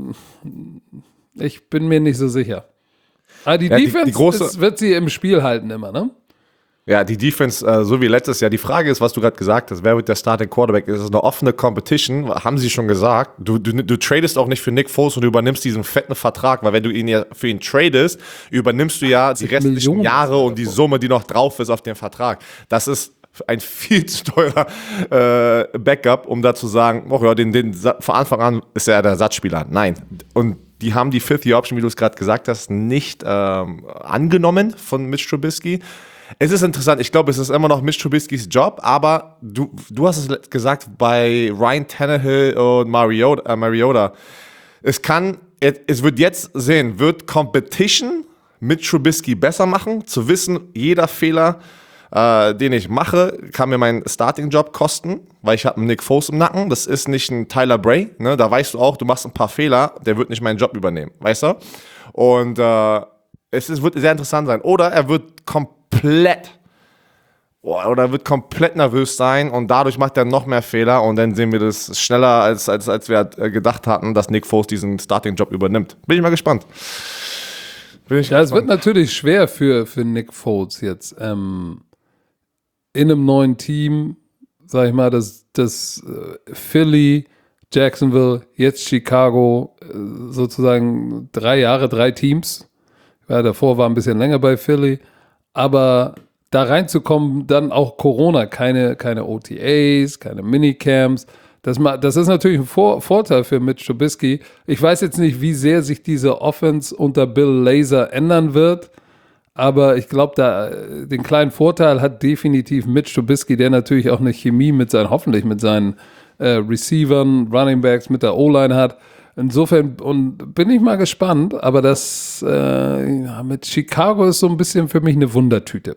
Ich bin mir nicht so sicher. Aber die Ja, die- Defense die große- ist, wird sie im Spiel halten immer, ne? Ja, die Defense, äh, so wie letztes Jahr. Die Frage ist, was du gerade gesagt hast, wer wird der Starting Quarterback? Ist es eine offene Competition? Haben sie schon gesagt. Du, du, du tradest auch nicht für Nick Foles und du übernimmst diesen fetten Vertrag, weil wenn du ihn ja für ihn tradest, übernimmst du ja die restlichen Millionen Jahre und die Summe, die noch drauf ist auf dem Vertrag. Das ist ein viel zu teurer äh, Backup, um da zu sagen, oh ja, den, den, von Anfang an ist er der Ersatzspieler. Nein. Und die haben die Fifth Year Option, wie du es gerade gesagt hast, nicht ähm, angenommen von Mitch Trubisky. Es ist interessant, ich glaube, es ist immer noch Mitch Trubiskys Job, aber du, du hast es gesagt bei Ryan Tannehill und Mariota, äh, Mariota. Es kann, es wird jetzt sehen, wird Competition mit Trubisky besser machen, zu wissen, jeder Fehler, äh, den ich mache, kann mir meinen Starting-Job kosten, weil ich habe einen Nick Foles im Nacken, das ist nicht ein Tyler Bray, ne? Da weißt du auch, du machst ein paar Fehler, der wird nicht meinen Job übernehmen, weißt du? Und äh, es ist, wird sehr interessant sein. Oder er wird komplett oder wird komplett nervös sein und dadurch macht er noch mehr Fehler und dann sehen wir das schneller, als, als, als wir gedacht hatten, dass Nick Foles diesen Starting-Job übernimmt. Bin ich mal gespannt. Bin ich Ja, es wird gespannt. natürlich schwer für, für Nick Foles jetzt. Ähm, in einem neuen Team, sag ich mal, das, das äh, Philly, Jacksonville, jetzt Chicago, äh, sozusagen drei Jahre, drei Teams. Ja, davor war ein bisschen länger bei Philly, aber da reinzukommen, dann auch Corona, keine, keine O T As, keine Minicamps. Das, ma- das ist natürlich ein Vor- Vorteil für Mitch Trubisky. Ich weiß jetzt nicht, wie sehr sich diese Offense unter Bill Lazor ändern wird, aber ich glaube, da äh, den kleinen Vorteil hat definitiv Mitch Trubisky, der natürlich auch eine Chemie mit seinen, hoffentlich mit seinen äh, Receivern, Running Backs, mit der O-Line hat. Insofern und bin ich mal gespannt, aber das äh, ja, mit Chicago ist so ein bisschen für mich eine Wundertüte.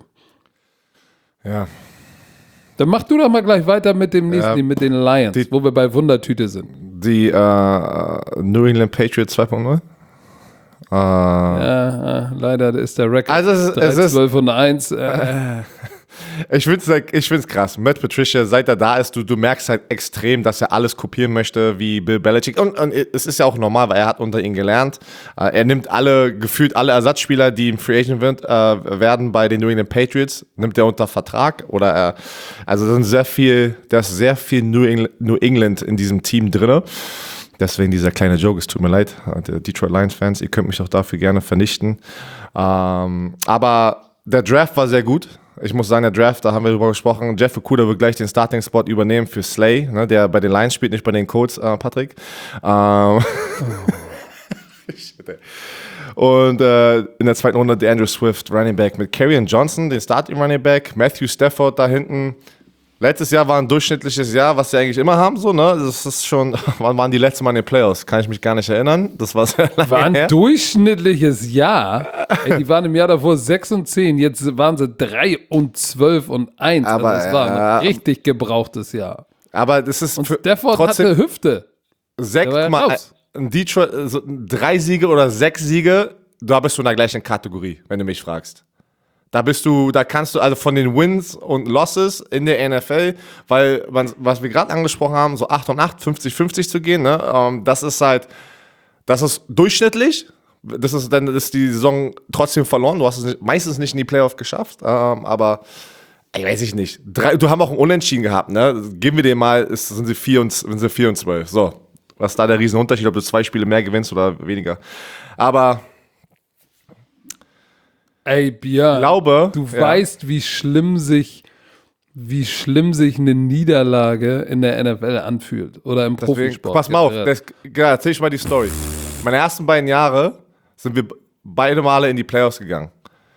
Ja. Dann mach du doch mal gleich weiter mit dem nächsten, Ja, mit den Lions, die- wo wir bei Wundertüte sind. Die äh, New England Patriots zwei Punkt null. Äh, Ja, äh, leider ist der Rekord Also es ist- drei, es ist- zwölf und eins. Äh, Ich finde es ich find's krass. Matt Patricia, seit er da ist, du, du merkst halt extrem, dass er alles kopieren möchte wie Bill Belichick. Und, und es ist ja auch normal, weil er hat unter ihm gelernt. Äh, Er nimmt alle, gefühlt alle Ersatzspieler, die im Free Agent wird, äh, werden bei den New England Patriots, nimmt er unter Vertrag. Oder er, also da sind sehr viel, da ist sehr viel New England, New England in diesem Team drin. Deswegen dieser kleine Joke, es tut mir leid, die Detroit Lions-Fans, ihr könnt mich doch dafür gerne vernichten. Ähm, aber der Draft war sehr gut. Ich muss sagen, der Draft, da haben wir drüber gesprochen. Jeff Okudah wird gleich den Starting-Spot übernehmen für Slay, ne, der bei den Lions spielt, nicht bei den Colts, äh, Patrick. Ähm, Und äh, in der zweiten Runde der Andrew Swift, Running Back, mit Kerryon Johnson, den Starting Running Back, Matthew Stafford da hinten. Letztes Jahr war ein durchschnittliches Jahr, was sie eigentlich immer haben, so, ne? Das ist schon, wann waren die letzten Mal in den Playoffs? Kann ich mich gar nicht erinnern. Das war sehr lange war ein her. durchschnittliches Jahr. Ey, die waren im Jahr davor sechs und zehn, jetzt waren sie drei und zwölf und eins. Aber, also es war ein äh, richtig gebrauchtes Jahr. Aber das ist Und für- Stafford trotzdem hatte Hüfte. sechs, der war ja mal, raus. ein Detroit, so drei Siege oder sechs Siege, da bist du in der gleichen Kategorie, wenn du mich fragst. Da bist du, da kannst du also von den Wins und Losses in der N F L, weil man, was wir gerade angesprochen haben, so acht und acht, fünfzig fünfzig zu gehen, ne, ähm, das ist halt, das ist durchschnittlich. Das ist dann ist die Saison trotzdem verloren. Du hast es nicht, meistens nicht in die Playoff geschafft, ähm, aber ey, weiß ich nicht. Drei, du haben auch ein Unentschieden gehabt, ne? Geben wir dir mal, ist, sind sie vier und sind sie vier und zwölf. So, was ist da der Riesenunterschied, ob du zwei Spiele mehr gewinnst oder weniger? Aber Ey, Björn, glaube, du ja. weißt, wie schlimm sich, wie schlimm sich eine Niederlage in der N F L anfühlt oder im Deswegen, Profisport. pass mal auf, generell. das, ja, erzähl ich mal die Story. Meine ersten beiden Jahre sind wir beide Male in die Playoffs gegangen.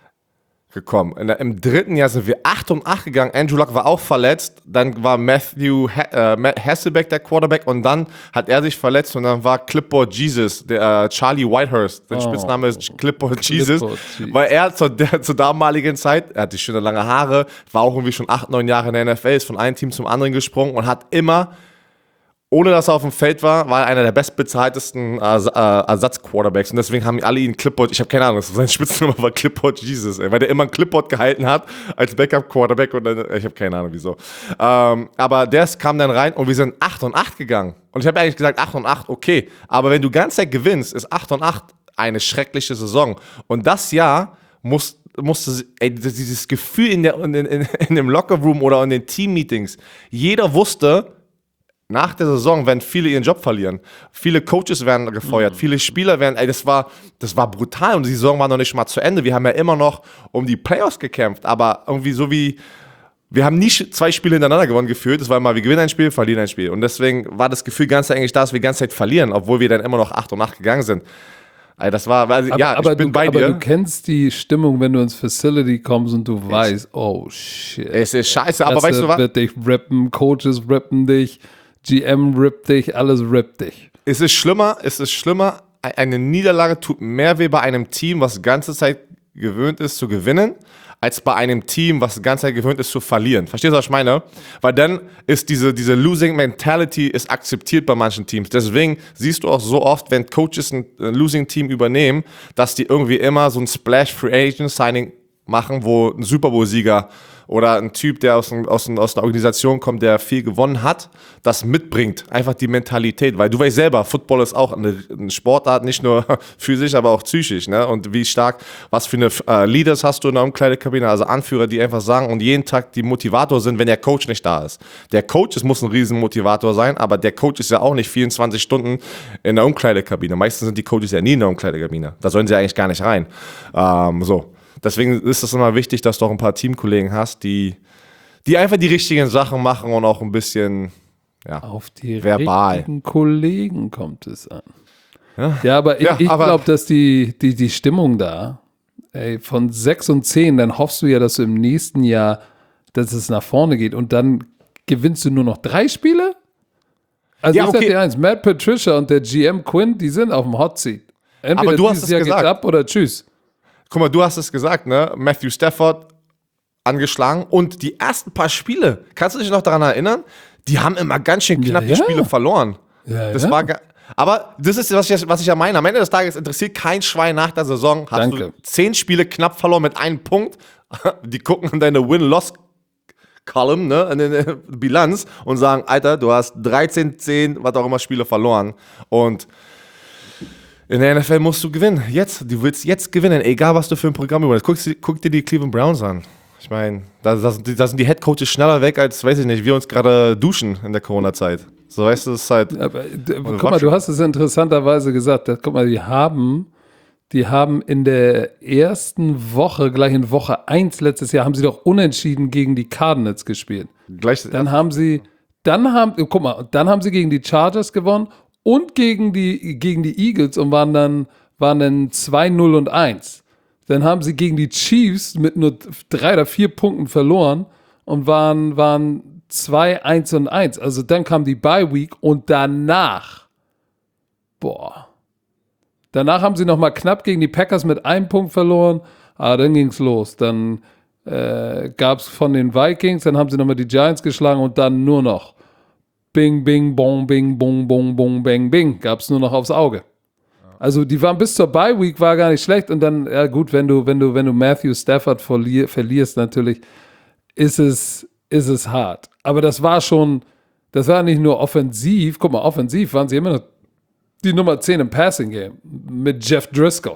Gekommen. In der, Im dritten Jahr sind wir acht und acht gegangen. Andrew Luck war auch verletzt. Dann war Matthew He äh, Matt Hasselbeck der Quarterback und dann hat er sich verletzt und dann war Clipboard Jesus, der äh, Charlie Whitehurst. Der Oh. Spitzname ist Clipboard Jesus, Clipboard Jesus. weil er zur, der, zur damaligen Zeit, er hatte schöne lange Haare, war auch irgendwie schon acht, neun Jahre in der N F L, ist von einem Team zum anderen gesprungen und hat immer, ohne dass er auf dem Feld war, war er einer der bestbezahltesten äh, äh, Ersatz-Quarterbacks. Und deswegen haben alle ihn Clipboard, ich habe keine Ahnung, sein Spitzname war Clipboard Jesus, ey, weil der immer ein Clipboard gehalten hat als Backup-Quarterback. Und dann, ich habe keine Ahnung, wieso. Ähm, aber der kam dann rein und wir sind acht und acht gegangen. Und ich habe eigentlich gesagt, acht und acht, okay. Aber wenn du ganz Zeit gewinnst, ist acht und acht eine schreckliche Saison. Und das Jahr muss musste, ey, dieses Gefühl in, der, in, in, in dem Lockerroom oder in den Team-Meetings, jeder wusste, nach der Saison werden viele ihren Job verlieren. Viele Coaches werden gefeuert, mhm. viele Spieler werden, ey, das war, das war brutal und die Saison war noch nicht mal zu Ende. Wir haben ja immer noch um die Playoffs gekämpft, aber irgendwie so wie, wir haben nie zwei Spiele hintereinander gewonnen gefühlt. Das war immer, wir gewinnen ein Spiel, verlieren ein Spiel. Und deswegen war das Gefühl ganz eigentlich da, dass wir die ganze Zeit verlieren, obwohl wir dann immer noch acht und acht gegangen sind. Ey, das war, also, aber, ja, aber ich bin du, bei aber dir. du kennst die Stimmung, wenn du ins Facility kommst und du weißt, oh shit. Es ist scheiße, aber Presse weißt du was? wird dich rippen, Coaches rippen dich, G M rippt dich, alles rippt dich. Es ist schlimmer, es ist schlimmer. Eine Niederlage tut mehr weh bei einem Team, was die ganze Zeit gewöhnt ist zu gewinnen, als bei einem Team, was die ganze Zeit gewöhnt ist zu verlieren. Verstehst du, was ich meine? Weil dann ist diese, diese Losing Mentality ist akzeptiert bei manchen Teams. Deswegen siehst du auch so oft, wenn Coaches ein Losing Team übernehmen, dass die irgendwie immer so ein Splash Free Agent Signing machen, wo ein Super Bowl Sieger oder ein Typ, der aus, ein, aus, ein, aus einer Organisation kommt, der viel gewonnen hat, das mitbringt. Einfach die Mentalität. Weil du weißt selber, Football ist auch eine, eine Sportart, nicht nur physisch, aber auch psychisch. Ne? Und wie stark, was für eine äh, Leaders hast du in der Umkleidekabine, also Anführer, die einfach sagen und jeden Tag die Motivator sind, wenn der Coach nicht da ist. Der Coach es muss ein Riesenmotivator sein, aber der Coach ist ja auch nicht vierundzwanzig Stunden in der Umkleidekabine. Meistens sind die Coaches ja nie in der Umkleidekabine. Da sollen sie eigentlich gar nicht rein. Ähm, so. Deswegen ist es immer wichtig, dass du auch ein paar Teamkollegen hast, die, die einfach die richtigen Sachen machen und auch ein bisschen ja, Auf die verbal. richtigen Kollegen kommt es an. Ja, Ja, aber ich, Ja, ich aber- glaube, dass die, die, die Stimmung da, ey, von sechs und zehn, dann hoffst du ja, dass du im nächsten Jahr, dass es nach vorne geht und dann gewinnst du nur noch drei Spiele? Also Ja, ich sag okay. dir eins, Matt Patricia und der G M Quinn, die sind auf dem Hot Seat. Entweder Aber du hast dieses es Jahr geht's gesagt. ab oder tschüss. Guck mal, du hast es gesagt, ne? Matthew Stafford angeschlagen und die ersten paar Spiele, kannst du dich noch daran erinnern? Die haben immer ganz schön knapp Ja, die ja. Spiele verloren. Ja, das ja. war, ga- Aber das ist, was ich, was ich ja meine. Am Ende des Tages interessiert kein Schwein nach der Saison. Hast Danke. du zehn Spiele knapp verloren mit einem Punkt. Die gucken in deine Win-Loss-Column, ne, in deine Bilanz und sagen, Alter, du hast dreizehn, zehn, was auch immer Spiele verloren. Und in der N F L musst du gewinnen. Jetzt, du willst jetzt gewinnen, egal was du für ein Programm übernimmst. Guck, guck dir die Cleveland Browns an. Ich meine, da, da, da sind die Headcoaches schneller weg, als, weiß ich nicht, wir uns gerade duschen in der Corona-Zeit. So, weißt du, es ist halt... Aber, guck mal, du hast es interessanterweise gesagt. Da, guck mal, die haben, die haben in der ersten Woche, gleich in Woche eins letztes Jahr, haben sie doch unentschieden gegen die Cardinals gespielt. Gleich, Dann haben sie, dann haben, guck mal, dann haben sie gegen die Chargers gewonnen und gegen die, gegen die Eagles und waren dann, waren dann zwei null und eins. Dann haben sie gegen die Chiefs mit nur drei oder vier Punkten verloren und waren, waren zwei eins und eins. Also dann kam die Bye Week und danach, boah, danach haben sie nochmal knapp gegen die Packers mit einem Punkt verloren, aber dann ging's los. Dann äh, gab es von den Vikings, dann haben sie nochmal die Giants geschlagen und dann nur noch Bing, Bing, Bong, Bing, Bong, Bong, Bong, Bang, Bing. Gab es nur noch aufs Auge. Also die waren bis zur Bye Week war gar nicht schlecht und dann, ja gut, wenn du, wenn du, wenn du Matthew Stafford verlier, verlierst natürlich, ist es, ist es hart. Aber das war schon, das war nicht nur offensiv, guck mal, offensiv waren sie immer noch die Nummer zehn im Passing Game mit Jeff Driscoll.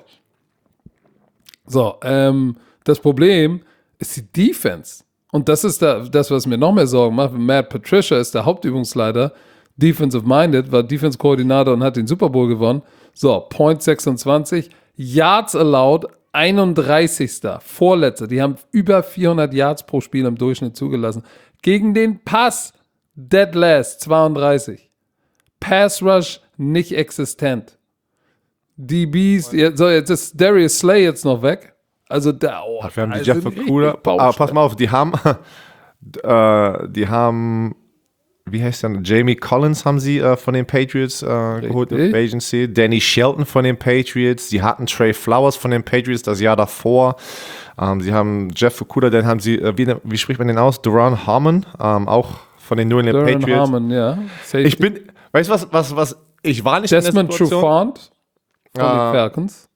So, ähm, das Problem ist die Defense. Und das ist da, das, was mir noch mehr Sorgen macht. Matt Patricia ist der Hauptübungsleiter, Defensive Minded, war Defense-Koordinator und hat den Super Bowl gewonnen. So, Point sechsundzwanzig, Yards allowed, einunddreißigster Vorletzter. Die haben über vierhundert Yards pro Spiel im Durchschnitt zugelassen. Gegen den Pass, dead last, zweiunddreißig. Pass Rush, nicht existent. D Bs, ja, so, jetzt ist Darius Slay jetzt noch weg. Also da, oh, wir haben die also Jeff Okuda, aber pass mal auf, die haben, äh, die haben, wie heißt der? Jamie Collins haben sie äh, von den Patriots äh, geholt in der Agency. Danny Shelton von den Patriots. Sie hatten Trey Flowers von den Patriots das Jahr davor. Ähm, sie haben Jeff Okuda, dann haben sie, äh, wie, wie spricht man den aus? Duran Harmon, ähm, auch von den New England Duran Patriots. Harmon, ja. Safety. Ich bin, weißt du was, was, was, ich war nicht Desmond in der Situation. Trufant von äh, den Falcons.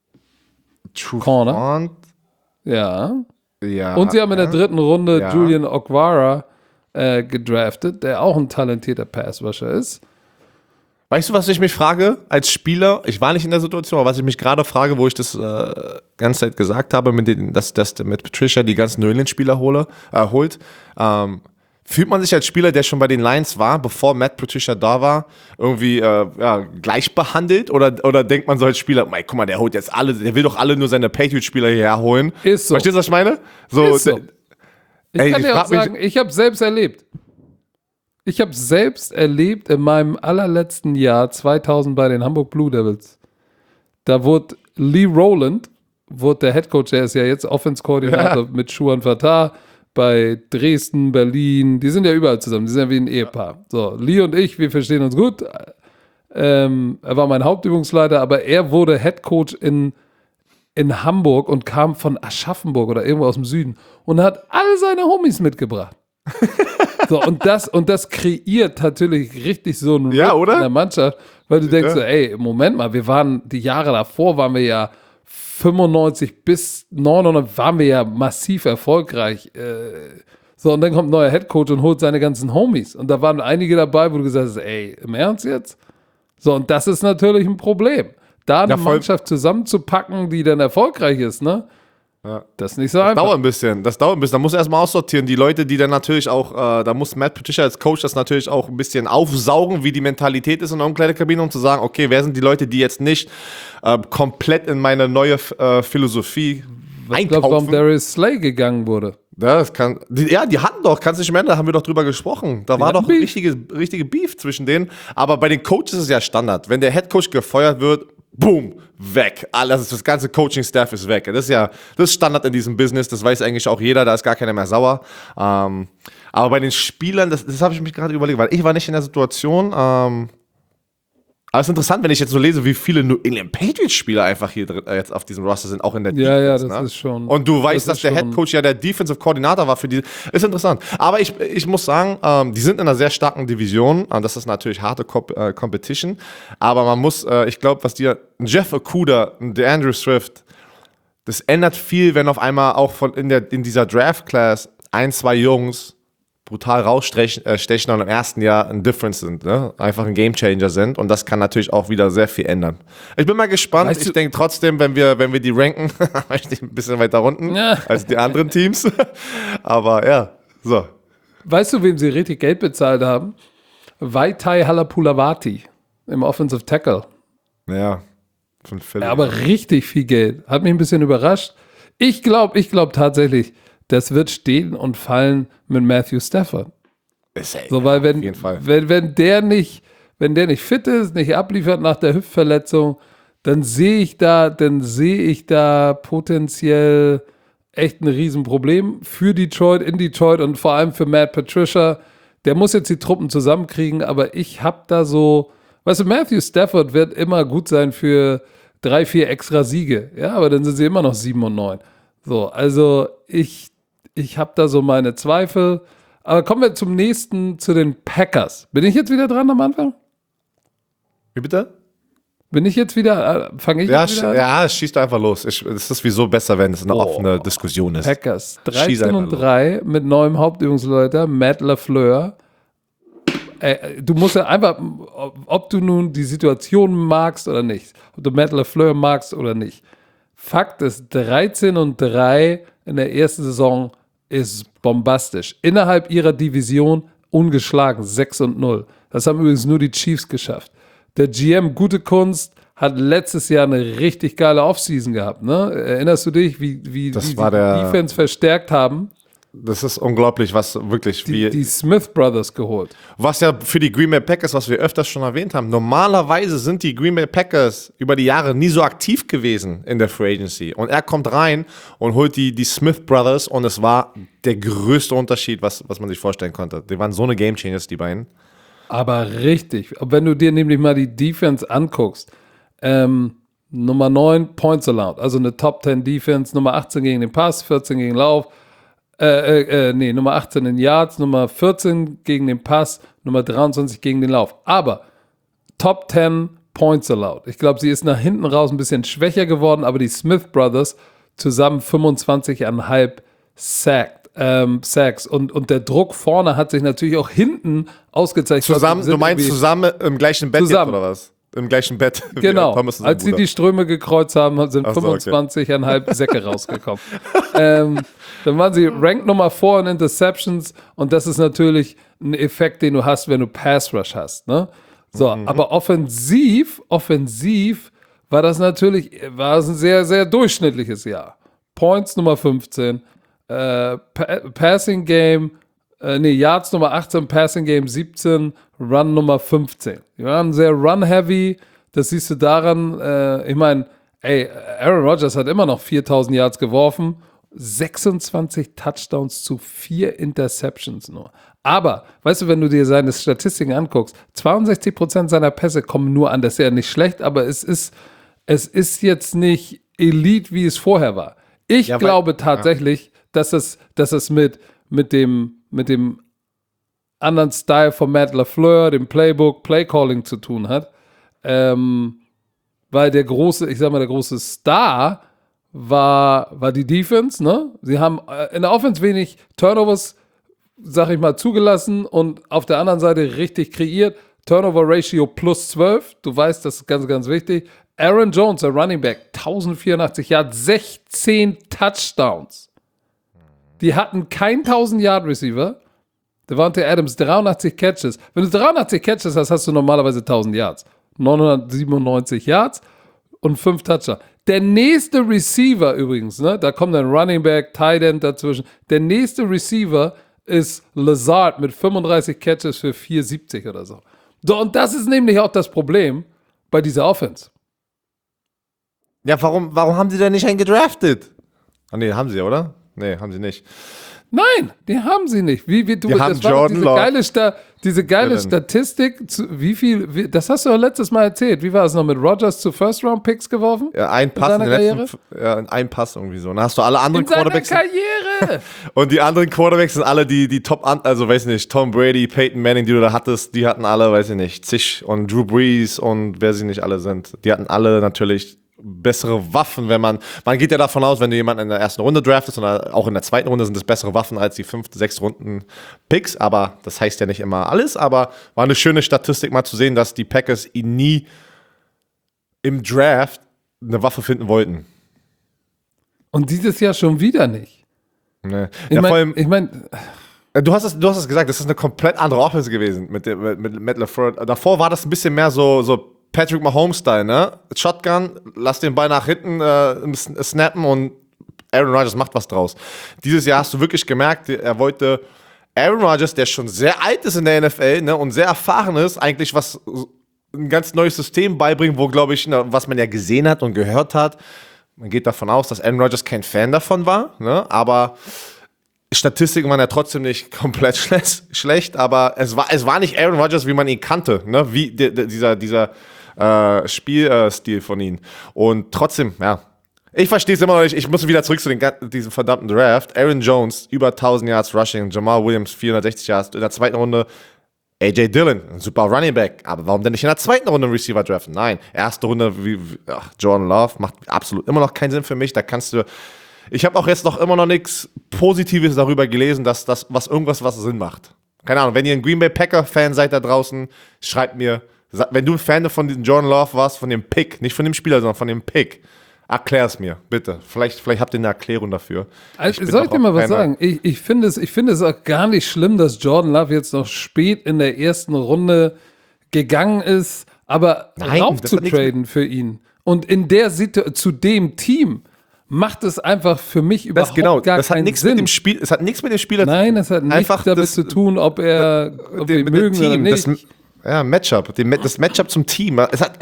Trufant. Ja. Ja. Und sie haben in der dritten Runde Ja. Julian Okwara äh, gedraftet, der auch ein talentierter Passrusher ist. Weißt du, was ich mich frage als Spieler? Ich war nicht in der Situation, aber was ich mich gerade frage, wo ich das äh, ganze Zeit gesagt habe, mit den, dass, dass mit Patricia die ganzen New England-Spieler hole, äh, holt, ähm, fühlt man sich als Spieler, der schon bei den Lions war, bevor Matt Patricia da war, irgendwie äh, ja, gleich behandelt? Oder, oder denkt man so als Spieler, mei, guck mal, der holt jetzt alle, der will doch alle nur seine Patriot-Spieler hierher holen? Ist so. Verstehst du, was ich meine? So, Ist so. Ich Ey, kann ich dir auch frag mich- sagen, ich habe selbst erlebt. Ich habe selbst erlebt in meinem allerletzten Jahr zweitausend bei den Hamburg Blue Devils. Da wurde Lee Rowland, wurde der Headcoach, der ist ja jetzt Offense-Koordinator Ja. mit Schuhan Fatah bei Dresden, Berlin. Die sind ja überall zusammen, die sind ja wie ein Ehepaar. So, Lee und ich, wir verstehen uns gut. Ähm, er war mein Hauptübungsleiter, aber er wurde Headcoach in in Hamburg und kam von Aschaffenburg oder irgendwo aus dem Süden und hat alle seine Homies mitgebracht. So, und das, und das kreiert natürlich richtig so einen Ja, Rhythmus oder? in der Mannschaft, weil du denkst Ja. so, ey, Moment mal, wir waren, die Jahre davor waren wir ja fünfundneunzig bis neunundneunzig waren wir ja massiv erfolgreich. Äh, so, und dann kommt ein neuer Headcoach und holt seine ganzen Homies. Und da waren einige dabei, wo du gesagt hast, ey, im Ernst jetzt? So, und das ist natürlich ein Problem. Da eine Ja, voll. Mannschaft zusammenzupacken, die dann erfolgreich ist, ne? Ja. Das ist nicht so Das einfach. dauert ein bisschen, das dauert ein bisschen. Da muss erstmal aussortieren. Die Leute, die dann natürlich auch, äh, da muss Matt Patricia als Coach das natürlich auch ein bisschen aufsaugen, wie die Mentalität ist in der Umkleidekabine, um zu sagen, okay, wer sind die Leute, die jetzt nicht äh, komplett in meine neue äh, Philosophie Ich glaube, warum einkaufen. Darius Slay gegangen wurde. Das kann, die, ja, die hatten doch, kannst du dich erinnern, da haben wir doch drüber gesprochen. Da war hatten doch Beef. richtige, richtige Beef zwischen denen. Aber bei den Coaches ist es ja Standard. Wenn der Headcoach gefeuert wird, boom, weg. Alles, das ganze Coaching-Staff ist weg. Das ist ja, das ist Standard in diesem Business, das weiß eigentlich auch jeder, da ist gar keiner mehr sauer. Ähm, aber bei den Spielern, das, das habe ich mich gerade überlegt, weil ich war nicht in der Situation, ähm, Aber es ist interessant, wenn ich jetzt so lese, wie viele New England Patriots-Spieler einfach hier drin, äh, jetzt auf diesem Roster sind, auch in der Ja, Defense. ja, das ne? ist schon. Und du weißt, das dass der Head Coach ja der Defensive Coordinator war für die. Ist interessant. Aber ich, ich muss sagen, ähm, die sind in einer sehr starken Division. Und das ist natürlich harte Comp äh, Competition. Aber man muss, äh, ich glaube, was dir Jeff Okudah, der Andrew Swift, das ändert viel, wenn auf einmal auch von in, der, in dieser Draft-Class ein, zwei Jungs brutal rausstechen äh, stechen und im ersten Jahr ein Difference sind, ne? Einfach ein Gamechanger sind und das kann natürlich auch wieder sehr viel ändern. Ich bin mal gespannt, weißt ich denke trotzdem, wenn wir, wenn wir die ranken, ein bisschen weiter unten ja. als die anderen Teams, aber ja, so. Weißt du, wem sie richtig Geld bezahlt haben? Vaitai Halapulavati im Offensive Tackle. Ja, von Philly. Ja, aber richtig viel Geld. Hat mich ein bisschen überrascht. Ich glaube, ich glaube tatsächlich, das wird stehen und fallen mit Matthew Stafford. So, weil wenn, auf jeden Fall. wenn, wenn der nicht, wenn der nicht fit ist, nicht abliefert nach der Hüftverletzung, dann sehe ich da, dann sehe ich da potenziell echt ein Riesenproblem für Detroit, in Detroit und vor allem für Matt Patricia. Der muss jetzt die Truppen zusammenkriegen, aber ich habe da so, weißt du, Matthew Stafford wird immer gut sein für drei, vier extra Siege. Ja, aber dann sind sie immer noch sieben und neun. So, also ich Ich habe da so meine Zweifel. Aber kommen wir zum nächsten, zu den Packers. Bin ich jetzt wieder dran am Anfang? Wie bitte? Bin ich jetzt wieder, fange ich ja, jetzt wieder an? Ja, schießt einfach los. Ich, es ist wieso besser, wenn es eine oh, offene Diskussion ist. Packers, dreizehn und drei mit neuem Hauptübungsleiter, Matt LaFleur. Äh, du musst ja einfach, ob du nun die Situation magst oder nicht, ob du Matt LaFleur magst oder nicht. Fakt ist, dreizehn und drei in der ersten Saison ist bombastisch. Innerhalb ihrer Division ungeschlagen, sechs und null. Das haben übrigens nur die Chiefs geschafft. Der G M Gute Kunst hat letztes Jahr eine richtig geile Offseason gehabt. Ne? Erinnerst du dich, wie, wie, das wie war die der, Defense verstärkt haben? Das ist unglaublich, was wirklich die, wie die Smith Brothers geholt. Was ja für die Green Bay Packers, was wir öfters schon erwähnt haben, normalerweise sind die Green Bay Packers über die Jahre nie so aktiv gewesen in der Free Agency. Und er kommt rein und holt die, die Smith Brothers und es war der größte Unterschied, was, was man sich vorstellen konnte. Die waren so eine Game Changers, die beiden. Aber richtig. Wenn du dir nämlich mal die Defense anguckst, ähm, Nummer neun Points allowed, also eine Top zehn Defense, Nummer achtzehn gegen den Pass, vierzehn gegen Lauf, Äh, äh, nee, Nummer achtzehn in Yards, Nummer vierzehn gegen den Pass, Nummer dreiundzwanzig gegen den Lauf. Aber Top zehn Points allowed. Ich glaube, sie ist nach hinten raus ein bisschen schwächer geworden, aber die Smith Brothers zusammen fünfundzwanzig Komma fünf sacked, ähm, Sacks. Und, und der Druck vorne hat sich natürlich auch hinten ausgezeichnet. Zusammen, du meinst zusammen im gleichen Bett zusammen. Jetzt, oder was? Im gleichen Bett. Genau. Als sie die Ströme gekreuzt haben, sind so, fünfundzwanzig Komma fünf okay. Säcke rausgekommen. ähm, dann waren sie Rank Nummer vier in Interceptions und das ist natürlich ein Effekt, den du hast, wenn du Pass Rush hast. Ne? So, mhm. Aber offensiv, offensiv war das natürlich, war es ein sehr, sehr durchschnittliches Jahr. Points Nummer fünfzehn, äh, pa- Passing Game, äh, nee, Yards Nummer achtzehn, Passing Game siebzehn, Run Nummer fünfzehn. Die waren sehr run-heavy, das siehst du daran, äh, ich meine, ey, Aaron Rodgers hat immer noch viertausend Yards geworfen, sechsundzwanzig Touchdowns zu vier Interceptions nur. Aber, weißt du, wenn du dir seine Statistiken anguckst, zweiundsechzig Prozent seiner Pässe kommen nur an. Das ist ja nicht schlecht, aber es ist, es ist jetzt nicht Elite, wie es vorher war. Ich ja, glaube weil, tatsächlich, ja. dass es, dass es mit, mit, dem, mit dem anderen Style von Matt LaFleur, dem Playbook, Playcalling zu tun hat. Ähm, weil der große, ich sag mal, der große Star war, war die Defense, ne? Sie haben in der Offense wenig Turnovers, sag ich mal, zugelassen und auf der anderen Seite richtig kreiert. Turnover Ratio plus zwölf, du weißt, das ist ganz, ganz wichtig. Aaron Jones, der Running Back, tausendvierundachtzig Yards, sechzehn Touchdowns. Die hatten keinen tausend-Yard-Receiver. Devontae Adams, dreiundachtzig Catches. Wenn du dreiundachtzig Catches hast, hast du normalerweise tausend Yards. neunhundertsiebenundneunzig Yards und fünf Touchdowns. Der nächste Receiver übrigens, ne, da kommt ein Running Back, Tight End dazwischen. Der nächste Receiver ist Lazard mit fünfunddreißig Catches für vierhundertsiebzig oder so. So, und das ist nämlich auch das Problem bei dieser Offense. Ja, warum, warum haben sie denn nicht einen gedraftet? Ah, nee, haben sie, oder? Nee, haben sie nicht. Nein, die haben sie nicht. Wie, wie, du, Die das haben war doch Jordan diese Love. geile, Sta diese geile Dylan. Statistik, zu, wie viel, wie, das hast du ja letztes Mal erzählt. Wie war es noch mit Rodgers zu First-Round-Picks geworfen? Ja, ein Pass in, seiner den letzten, ja, ein Pass irgendwie so. Und dann hast du alle anderen In seiner Quarterbacks. Karriere! Und die anderen Quarterbacks sind alle die, die Top, an also weiß nicht, Tom Brady, Peyton Manning, die du da hattest, die hatten alle, weiß ich nicht, zig und Drew Brees und wer sie nicht alle sind. Die hatten alle natürlich bessere Waffen, wenn man, man geht ja davon aus, wenn du jemanden in der ersten Runde draftest oder auch in der zweiten Runde sind das bessere Waffen als die fünfte, sechste Runden Picks, aber das heißt ja nicht immer alles, aber war eine schöne Statistik mal zu sehen, dass die Packers ihn nie im Draft eine Waffe finden wollten. Und dieses Jahr schon wieder nicht. Ne. Ich Ja, vor meine, allem, ich mein, Du hast, es, du hast es gesagt, das ist eine komplett andere Offense gewesen mit, dem, mit, mit Matt LaFleur. Davor war das ein bisschen mehr so, so Patrick Mahomes-Style, ne? Shotgun, lass den Ball nach hinten äh, snappen und Aaron Rodgers macht was draus. Dieses Jahr hast du wirklich gemerkt, er wollte Aaron Rodgers, der schon sehr alt ist in der N F L, ne, und sehr erfahren ist, eigentlich was ein ganz neues System beibringen, wo, glaube ich, ne, was man ja gesehen hat und gehört hat. Man geht davon aus, dass Aaron Rodgers kein Fan davon war, ne? Aber Statistiken waren ja trotzdem nicht komplett schlecht, aber es war, es war nicht Aaron Rodgers, wie man ihn kannte, ne? Wie die, die, dieser, dieser äh, Spielstil äh, von ihm. Und trotzdem, ja, ich verstehe es immer noch nicht. Ich muss wieder zurück zu den, diesem verdammten Draft. Aaron Jones, über tausend Yards Rushing, Jamal Williams, vierhundertsechzig Yards. In der zweiten Runde A J Dillon, ein super Running Back. Aber warum denn nicht in der zweiten Runde einen Receiver draften? Nein, erste Runde, wie, wie ach, Jordan Love, macht absolut immer noch keinen Sinn für mich. Da kannst du... Ich habe auch jetzt noch immer noch nichts Positives darüber gelesen, dass das was irgendwas was Sinn macht. Keine Ahnung, wenn ihr ein Green Bay Packer-Fan seid da draußen, schreibt mir, wenn du ein Fan von diesem Jordan Love warst, von dem Pick, nicht von dem Spieler, sondern von dem Pick, erklär es mir, bitte. Vielleicht, vielleicht habt ihr eine Erklärung dafür. Also, soll ich dir mal was sagen? Ich, ich finde es, ich finde es auch gar nicht schlimm, dass Jordan Love jetzt noch spät in der ersten Runde gegangen ist, aber Nein, raufzutraden für ihn und in der Situation zu dem Team macht es einfach für mich überhaupt das, genau, gar das hat keinen nichts Sinn. Mit dem Spiel, es hat nichts mit dem Spieler Nein, es hat nichts Einfach damit das, zu tun, ob er ob wir mit mögen dem oder Team, nicht. das, ja, Matchup, das Matchup zum Team. Es hat,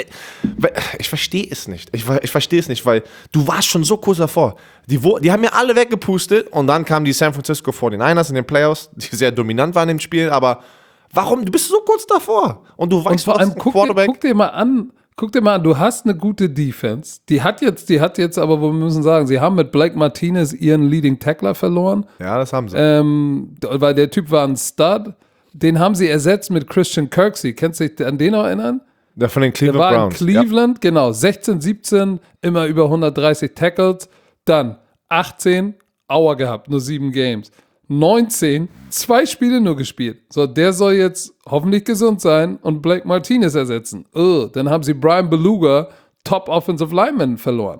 ich verstehe es nicht. Ich, ich verstehe es nicht, weil du warst schon so kurz davor. Die, die haben ja alle weggepustet und dann kamen die San Francisco forty-niners in den Playoffs, die sehr dominant waren im Spiel, aber warum? Du bist so kurz davor und du weißt, Und vor allem, guck dir, guck dir mal an, Guck dir mal an, du hast eine gute Defense. Die hat jetzt, die hat jetzt aber, wo wir müssen sagen, sie haben mit Blake Martinez ihren Leading Tackler verloren. Ja, das haben sie. Ähm, weil der Typ war ein Stud. Den haben sie ersetzt mit Christian Kirksey. Kennst du dich an den noch erinnern? Der von den Cleveland der war Browns. in Cleveland, ja. Genau. sechzehn, siebzehn, immer über hundertdreißig Tackles. Dann achtzehn, Aua gehabt, nur sieben Games. neunzehn, zwei Spiele nur gespielt. So, der soll jetzt hoffentlich gesund sein und Blake Martinez ersetzen. Ugh, dann haben sie Brian Beluga, Top Offensive Lineman, verloren.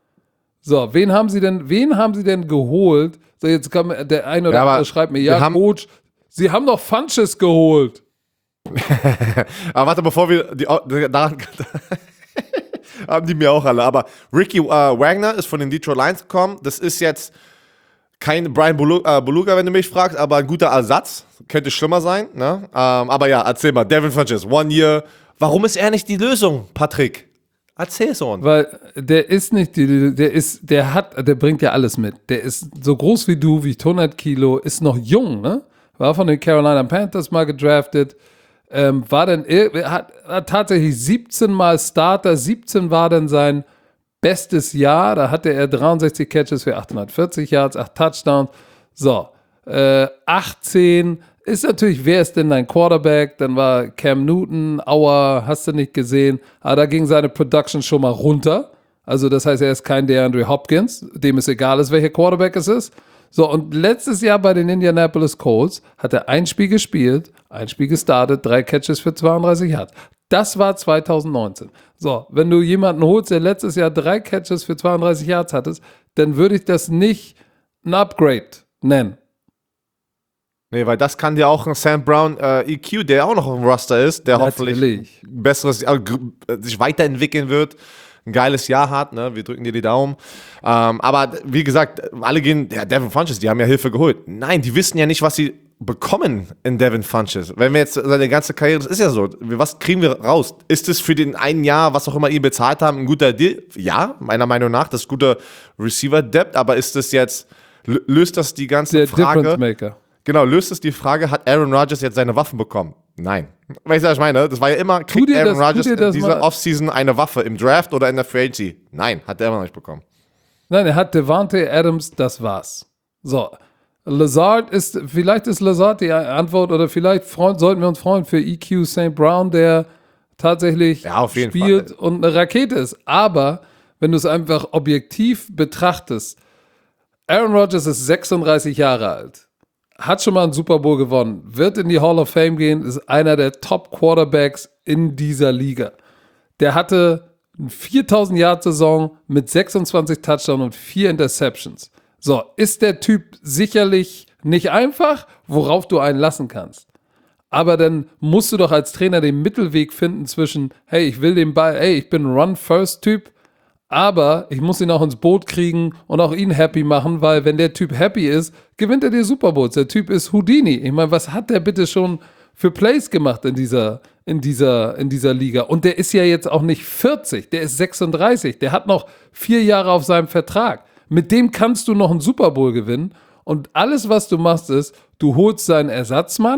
So, wen haben sie denn, wen haben sie denn geholt? So, jetzt kam der eine oder ja, andere schreibt mir, ja, Coach, sie haben doch Funches geholt. Aber warte, bevor wir die, daran haben die mir auch alle. Aber Ricky äh, Wagner ist von den Detroit Lions gekommen. Das ist jetzt kein Brian Beluga, äh, Beluga, wenn du mich fragst, aber ein guter Ersatz. Könnte schlimmer sein. Ne? Ähm, aber ja, erzähl mal. Devin Funchess, one year. Warum ist er nicht die Lösung, Patrick? Erzähl es uns. Weil der ist nicht, die, der ist, der hat, der bringt ja alles mit. Der ist so groß wie du, wiegt hundert Kilo, ist noch jung, ne? War von den Carolina Panthers mal gedraftet. Ähm, war dann, hat, hat tatsächlich siebzehn Mal Starter, siebzehn war dann sein bestes Jahr, da hatte er dreiundsechzig Catches für achthundertvierzig Yards, acht Touchdowns. So, äh, achtzehn ist natürlich, wer ist denn dein Quarterback? Dann war Cam Newton, Aua, hast du nicht gesehen. Aber da ging seine Production schon mal runter. Also das heißt, er ist kein DeAndre Hopkins, dem es egal ist, welcher Quarterback es ist. So, und letztes Jahr bei den Indianapolis Colts hat er ein Spiel gespielt, ein Spiel gestartet, drei Catches für zweiunddreißig Yards. Das war zwanzig neunzehn. So, wenn du jemanden holst, der letztes Jahr drei Catches für zweiunddreißig Yards hattest, dann würde ich das nicht ein Upgrade nennen. Nee, weil das kann dir auch ein Sam Brown äh, E Q, der auch noch auf dem Roster ist, der Natürlich. hoffentlich ein besseres, äh, sich weiterentwickeln wird, ein geiles Jahr hat, ne? Wir drücken dir die Daumen. Ähm, aber wie gesagt, alle gehen, ja, Devin Funchess, die haben ja Hilfe geholt. Nein, die wissen ja nicht, was sie bekommen in Devin Funchess. Wenn wir jetzt seine ganze Karriere, das ist ja so, was kriegen wir raus? Ist es für den einen Jahr, was auch immer ihn bezahlt haben, ein guter Deal? Ja, meiner Meinung nach, das ist guter Receiver-Depth, aber ist das jetzt L- löst das die ganze Der Frage? Difference Maker. Genau, löst es die Frage, hat Aaron Rodgers jetzt seine Waffen bekommen? Nein. Weißt du, was ich meine? Das war ja immer, kriegt dir Aaron das- tu Rodgers dir in das dieser mal- Offseason eine Waffe im Draft oder in der Free Agency? Nein, hat er immer noch nicht bekommen. Nein, er hat Devante Adams, das war's. So, Lazard ist, vielleicht ist Lazard die Antwort oder vielleicht freuen, sollten wir uns freuen für E Q Saint Brown, der tatsächlich Ja, auf jeden spielt Fall. und eine Rakete ist. Aber wenn du es einfach objektiv betrachtest, Aaron Rodgers ist sechsunddreißig Jahre alt, hat schon mal einen Super Bowl gewonnen, wird in die Hall of Fame gehen, ist einer der Top-Quarterbacks in dieser Liga. Der hatte eine viertausend-Yard-Saison mit sechsundzwanzig Touchdowns und vier Interceptions. So, ist der Typ sicherlich nicht einfach, worauf du einen lassen kannst. Aber dann musst du doch als Trainer den Mittelweg finden zwischen, hey, ich will den Ball, hey, ich bin ein Run-First-Typ, aber ich muss ihn auch ins Boot kriegen und auch ihn happy machen, weil wenn der Typ happy ist, gewinnt er die Super Bowls. Der Typ ist Houdini. Ich meine, was hat der bitte schon für Plays gemacht in dieser, in dieser, in dieser Liga? Und der ist ja jetzt auch nicht vierzig, der ist sechsunddreißig. Der hat noch vier Jahre auf seinem Vertrag. Mit dem kannst du noch einen Super Bowl gewinnen. Und alles, was du machst, ist, du holst seinen Ersatzmann,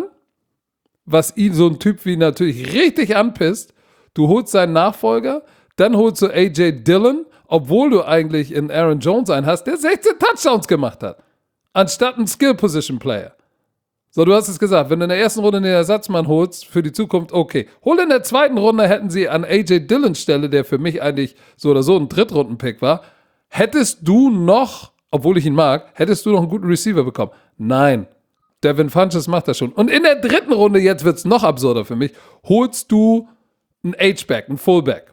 was ihn so ein Typ wie natürlich richtig anpisst. Du holst seinen Nachfolger, dann holst du A J Dillon, obwohl du eigentlich in Aaron Jones einen hast, der sechzehn Touchdowns gemacht hat, anstatt einen Skill-Position-Player. So, du hast es gesagt, wenn du in der ersten Runde den Ersatzmann holst für die Zukunft, okay. Hol in der zweiten Runde, hätten sie an A J Dillons Stelle, der für mich eigentlich so oder so ein Drittrunden-Pick war, hättest du noch, obwohl ich ihn mag, hättest du noch einen guten Receiver bekommen. Nein, Devin Funchess macht das schon. Und in der dritten Runde, jetzt wird es noch absurder für mich, holst du einen H-Back, einen Fullback.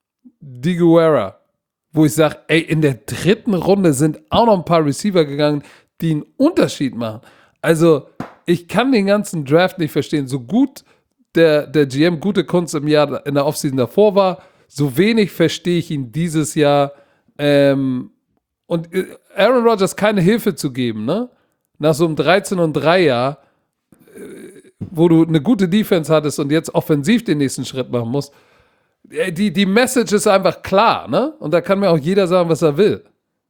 Di Guerra, wo ich sage, ey, in der dritten Runde sind auch noch ein paar Receiver gegangen, die einen Unterschied machen. Also, ich kann den ganzen Draft nicht verstehen. So gut der, der G M gute Kunst im Jahr in der Offseason davor war, so wenig verstehe ich ihn dieses Jahr. Ähm, und Aaron Rodgers keine Hilfe zu geben, ne? Nach so einem dreizehn und drei Jahr, wo du eine gute Defense hattest und jetzt offensiv den nächsten Schritt machen musst, Die, die Message ist einfach klar, ne? Und da kann mir auch jeder sagen, was er will.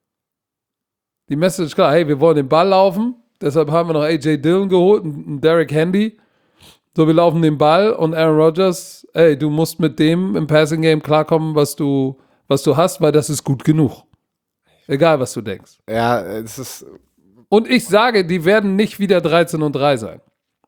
Die Message ist klar, hey, wir wollen den Ball laufen, deshalb haben wir noch A J Dillon geholt, einen Derrick Henry. So, wir laufen den Ball und Aaron Rodgers, ey, du musst mit dem im Passing Game klarkommen, was du, was du hast, weil das ist gut genug. Egal, was du denkst. Ja, es ist. Und ich sage, die werden nicht wieder dreizehn und drei sein.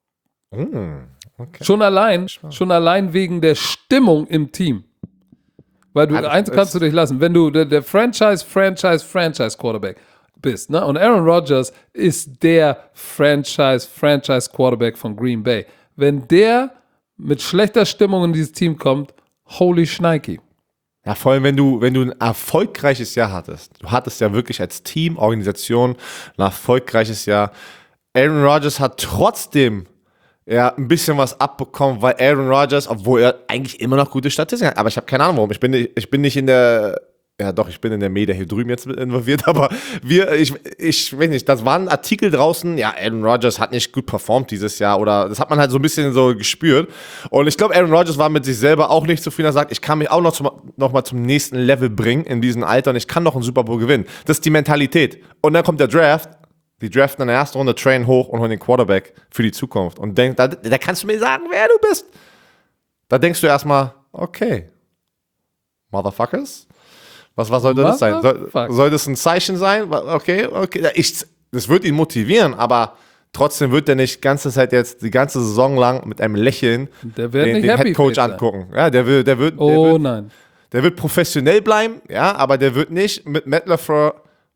Mm, okay. Schon allein, schon allein wegen der Stimmung im Team. Weil du, Ja, das eins ist- kannst du dich lassen, wenn du der, der Franchise, Franchise, Franchise Quarterback bist, ne? Und Aaron Rodgers ist der Franchise, Franchise Quarterback von Green Bay. Wenn der mit schlechter Stimmung in dieses Team kommt, holy Schneiki. Ja, vor allem, wenn du, wenn du ein erfolgreiches Jahr hattest. Du hattest ja wirklich als Team, Organisation ein erfolgreiches Jahr. Aaron Rodgers hat trotzdem ja, ein bisschen was abbekommen, weil Aaron Rodgers, obwohl er eigentlich immer noch gute Statistiken hat, aber ich habe keine Ahnung warum. Ich bin, nicht- ich bin nicht in der, ja doch, ich bin in der Media hier drüben jetzt mit involviert, aber wir, ich, ich weiß nicht, das waren Artikel draußen, ja, Aaron Rodgers hat nicht gut performt dieses Jahr oder das hat man halt so ein bisschen so gespürt. Und ich glaube, Aaron Rodgers war mit sich selber auch nicht zufrieden. Er sagt, ich kann mich auch noch, zum, noch mal zum nächsten Level bringen in diesem Alter und ich kann noch einen Super Bowl gewinnen. Das ist die Mentalität. Und dann kommt der Draft. Die draften in der ersten Runde, trainen hoch und holen den Quarterback für die Zukunft. Und denk, da, da kannst du mir sagen, wer du bist. Da denkst du erstmal, okay, Motherfuckers, was, was sollte das sein? Soll, Motherfuck. soll das ein Zeichen sein? Okay, okay. Ich, das wird ihn motivieren, aber trotzdem wird er nicht die ganze Zeit jetzt, die ganze Saison lang mit einem Lächeln Der wird den, nicht den happy Headcoach sein. angucken. Ja, der will, der wird, der Oh wird nein. der wird professionell bleiben, ja, aber der wird nicht mit Matt LaFleur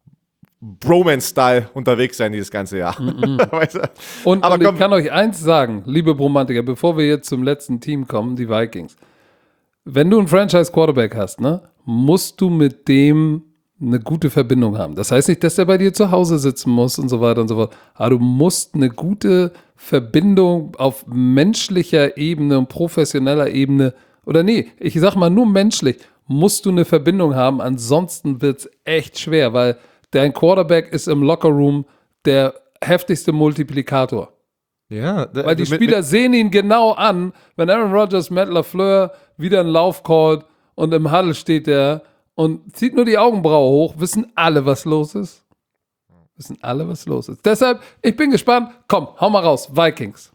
Bromance-Style unterwegs sein dieses ganze Jahr. Weißt du? Und, aber und komm, ich kann euch eins sagen, liebe Bromantiker, bevor wir jetzt zum letzten Team kommen, die Vikings. Wenn du einen Franchise-Quarterback hast, ne, musst du mit dem eine gute Verbindung haben. Das heißt nicht, dass der bei dir zu Hause sitzen muss und so weiter und so fort. Aber du musst eine gute Verbindung auf menschlicher Ebene und professioneller Ebene, oder nee, ich sag mal nur menschlich, musst du eine Verbindung haben, ansonsten wird es echt schwer, weil dein Quarterback ist im Lockerroom der heftigste Multiplikator. ja, Weil die mit- Spieler mit- sehen ihn genau an, wenn Aaron Rodgers, Matt LaFleur wieder einen Lauf callt und im Huddle steht der und zieht nur die Augenbraue hoch, wissen alle, was los ist. Wissen alle, was los ist. Deshalb, ich bin gespannt. Komm, hau mal raus. Vikings.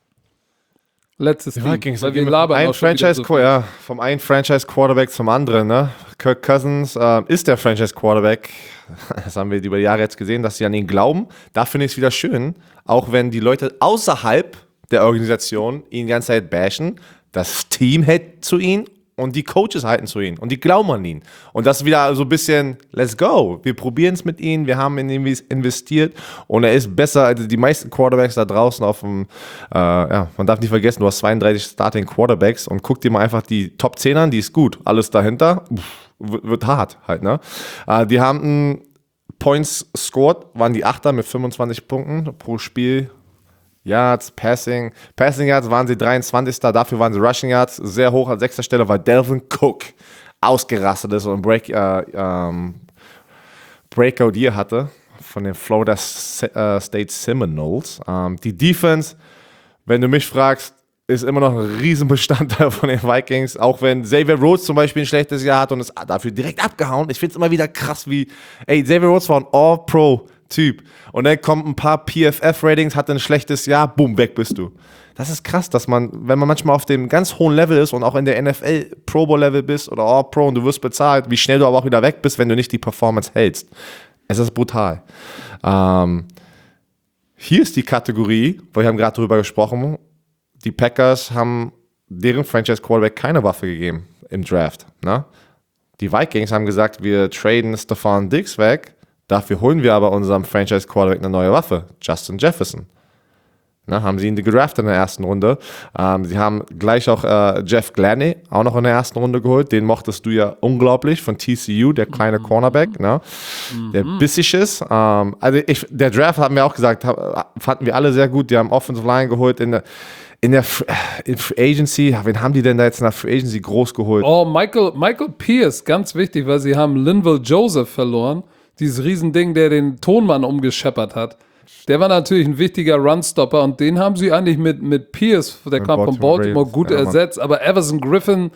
Letztes Die Team. Vikings, weil wir wir labern ein auch schon wieder Franchise, so viel. ja, vom einen Franchise-Quarterback zum anderen. Ne? Kirk Cousins äh, ist der Franchise-Quarterback. Das haben wir über die Jahre jetzt gesehen, dass sie an ihn glauben. Da finde ich es wieder schön, auch wenn die Leute außerhalb der Organisation ihn die ganze Zeit bashen. Das Team hält zu ihm und die Coaches halten zu ihm und die glauben an ihn. Und das ist wieder so ein bisschen, let's go. Wir probieren es mit ihm, wir haben in ihn investiert und er ist besser als die meisten Quarterbacks da draußen auf dem, äh, ja, man darf nicht vergessen, du hast zweiunddreißig Starting Quarterbacks und guck dir mal einfach die Top zehn an, die ist gut. Alles dahinter pff, wird, wird hart halt, ne? Äh, die haben einen Points scored, waren die Achter mit fünfundzwanzig Punkten pro Spiel. Yards, Passing. Passing Yards waren sie dreiundzwanzigster Dafür waren sie Rushing Yards sehr hoch an sechster Stelle, weil Dalvin Cook ausgerastet ist und Break, äh, ähm, Breakout Year hatte von den Florida State Seminoles. Ähm, die Defense, wenn du mich fragst, ist immer noch ein Riesenbestandteil von den Vikings, auch wenn Xavier Rhodes zum Beispiel ein schlechtes Jahr hat und ist dafür direkt abgehauen. Ich finde es immer wieder krass, wie, ey, Xavier Rhodes war ein All-Pro-Typ und dann kommen ein paar P F F-Ratings, hat ein schlechtes Jahr, boom, weg bist du. Das ist krass, dass man, wenn man manchmal auf dem ganz hohen Level ist und auch in der N F L Pro Bowl Level bist oder All-Pro und du wirst bezahlt, wie schnell du aber auch wieder weg bist, wenn du nicht die Performance hältst. Es ist brutal. Ähm, hier ist die Kategorie, wir haben gerade drüber gesprochen, die Packers haben deren Franchise-Quarterback keine Waffe gegeben im Draft. Ne? Die Vikings haben gesagt, wir traden Stefan Diggs weg, dafür holen wir aber unserem Franchise-Quarterback eine neue Waffe, Justin Jefferson. Ne, haben sie ihn gedraftet in der ersten Runde. Ähm, sie haben gleich auch äh, Jeff Gladney auch noch in der ersten Runde geholt. Den mochtest du ja unglaublich von T C U, der kleine mhm. Cornerback, ne? mhm. der bissig ist. Ähm, also ich, der Draft haben wir auch gesagt, fanden wir alle sehr gut. Die haben Offensive Line geholt in der In der in Free Agency, wen haben die denn da jetzt in der Free Agency groß geholt? Oh, Michael, Michael Pierce, ganz wichtig, weil sie haben Linval Joseph verloren. Dieses Riesending, der den Tonmann umgescheppert hat. Der war natürlich ein wichtiger Runstopper und den haben sie eigentlich mit, mit Pierce, der kam von Baltimore, gut ja, ersetzt. Aber Everson Griffin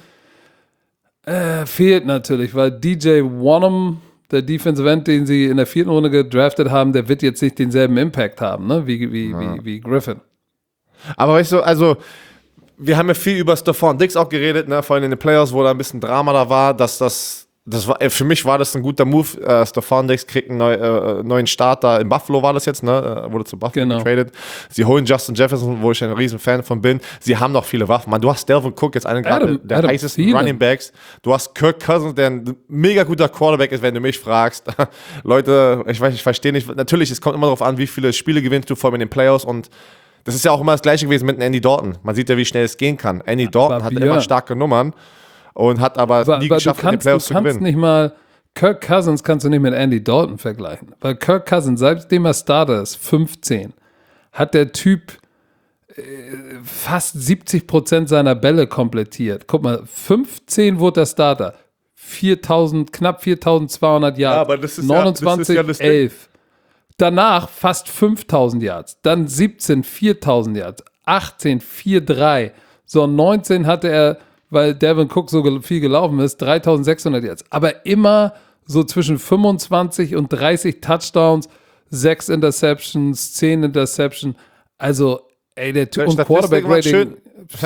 äh, fehlt natürlich, weil D J Wonnum, der Defensive End, den sie in der vierten Runde gedraftet haben, der wird jetzt nicht denselben Impact haben, ne? wie, wie, ja. wie, wie Griffin. Aber weißt du, also wir haben ja viel über Stefan Diggs auch geredet, ne? Vor allem in den Playoffs, wo da ein bisschen Drama da war, dass das, das war, für mich war das ein guter Move. Äh, Stefan Diggs kriegt einen neu, äh, neuen Starter, in Buffalo war das jetzt, ne? Wurde zu Buffalo genau. getradet. Sie holen Justin Jefferson, wo ich ein riesen Fan von bin. Sie haben noch viele Waffen. Man, du hast Delvin Cook, jetzt einen Adam, der Adam heißesten Thielen. Running Backs. Du hast Kirk Cousins, der ein mega guter Quarterback ist, wenn du mich fragst. Leute, ich weiß, ich verstehe nicht. Natürlich, es kommt immer darauf an, wie viele Spiele gewinnst du vor allem in den Playoffs und das ist ja auch immer das Gleiche gewesen mit Andy Dalton. Man sieht ja, wie schnell es gehen kann. Andy Dalton aber hat immer starke Nummern und hat aber, aber nie aber geschafft, kannst, in den Playoffs zu gewinnen. Du kannst nicht mal, Kirk Cousins kannst du nicht mit Andy Dalton vergleichen. Weil Kirk Cousins, seitdem er Starter ist, fünfzehn, hat der Typ äh, fast siebzig Prozent seiner Bälle komplettiert. Guck mal, fünfzehn wurde der Starter. viertausend, knapp viertausendzweihundert Yards. Ja, aber das ist neunundzwanzig, ja, das ist ja das elf. Danach fast fünftausend Yards, dann siebzehn, viertausend Yards, achtzehn, vier Komma drei. So, neunzehn hatte er, weil Dalvin Cook so viel gelaufen ist, dreitausendsechshundert Yards. Aber immer so zwischen fünfundzwanzig und dreißig Touchdowns, sechs Interceptions, zehn Interceptions. Also, ey, der Typ und Quarterback-Rating.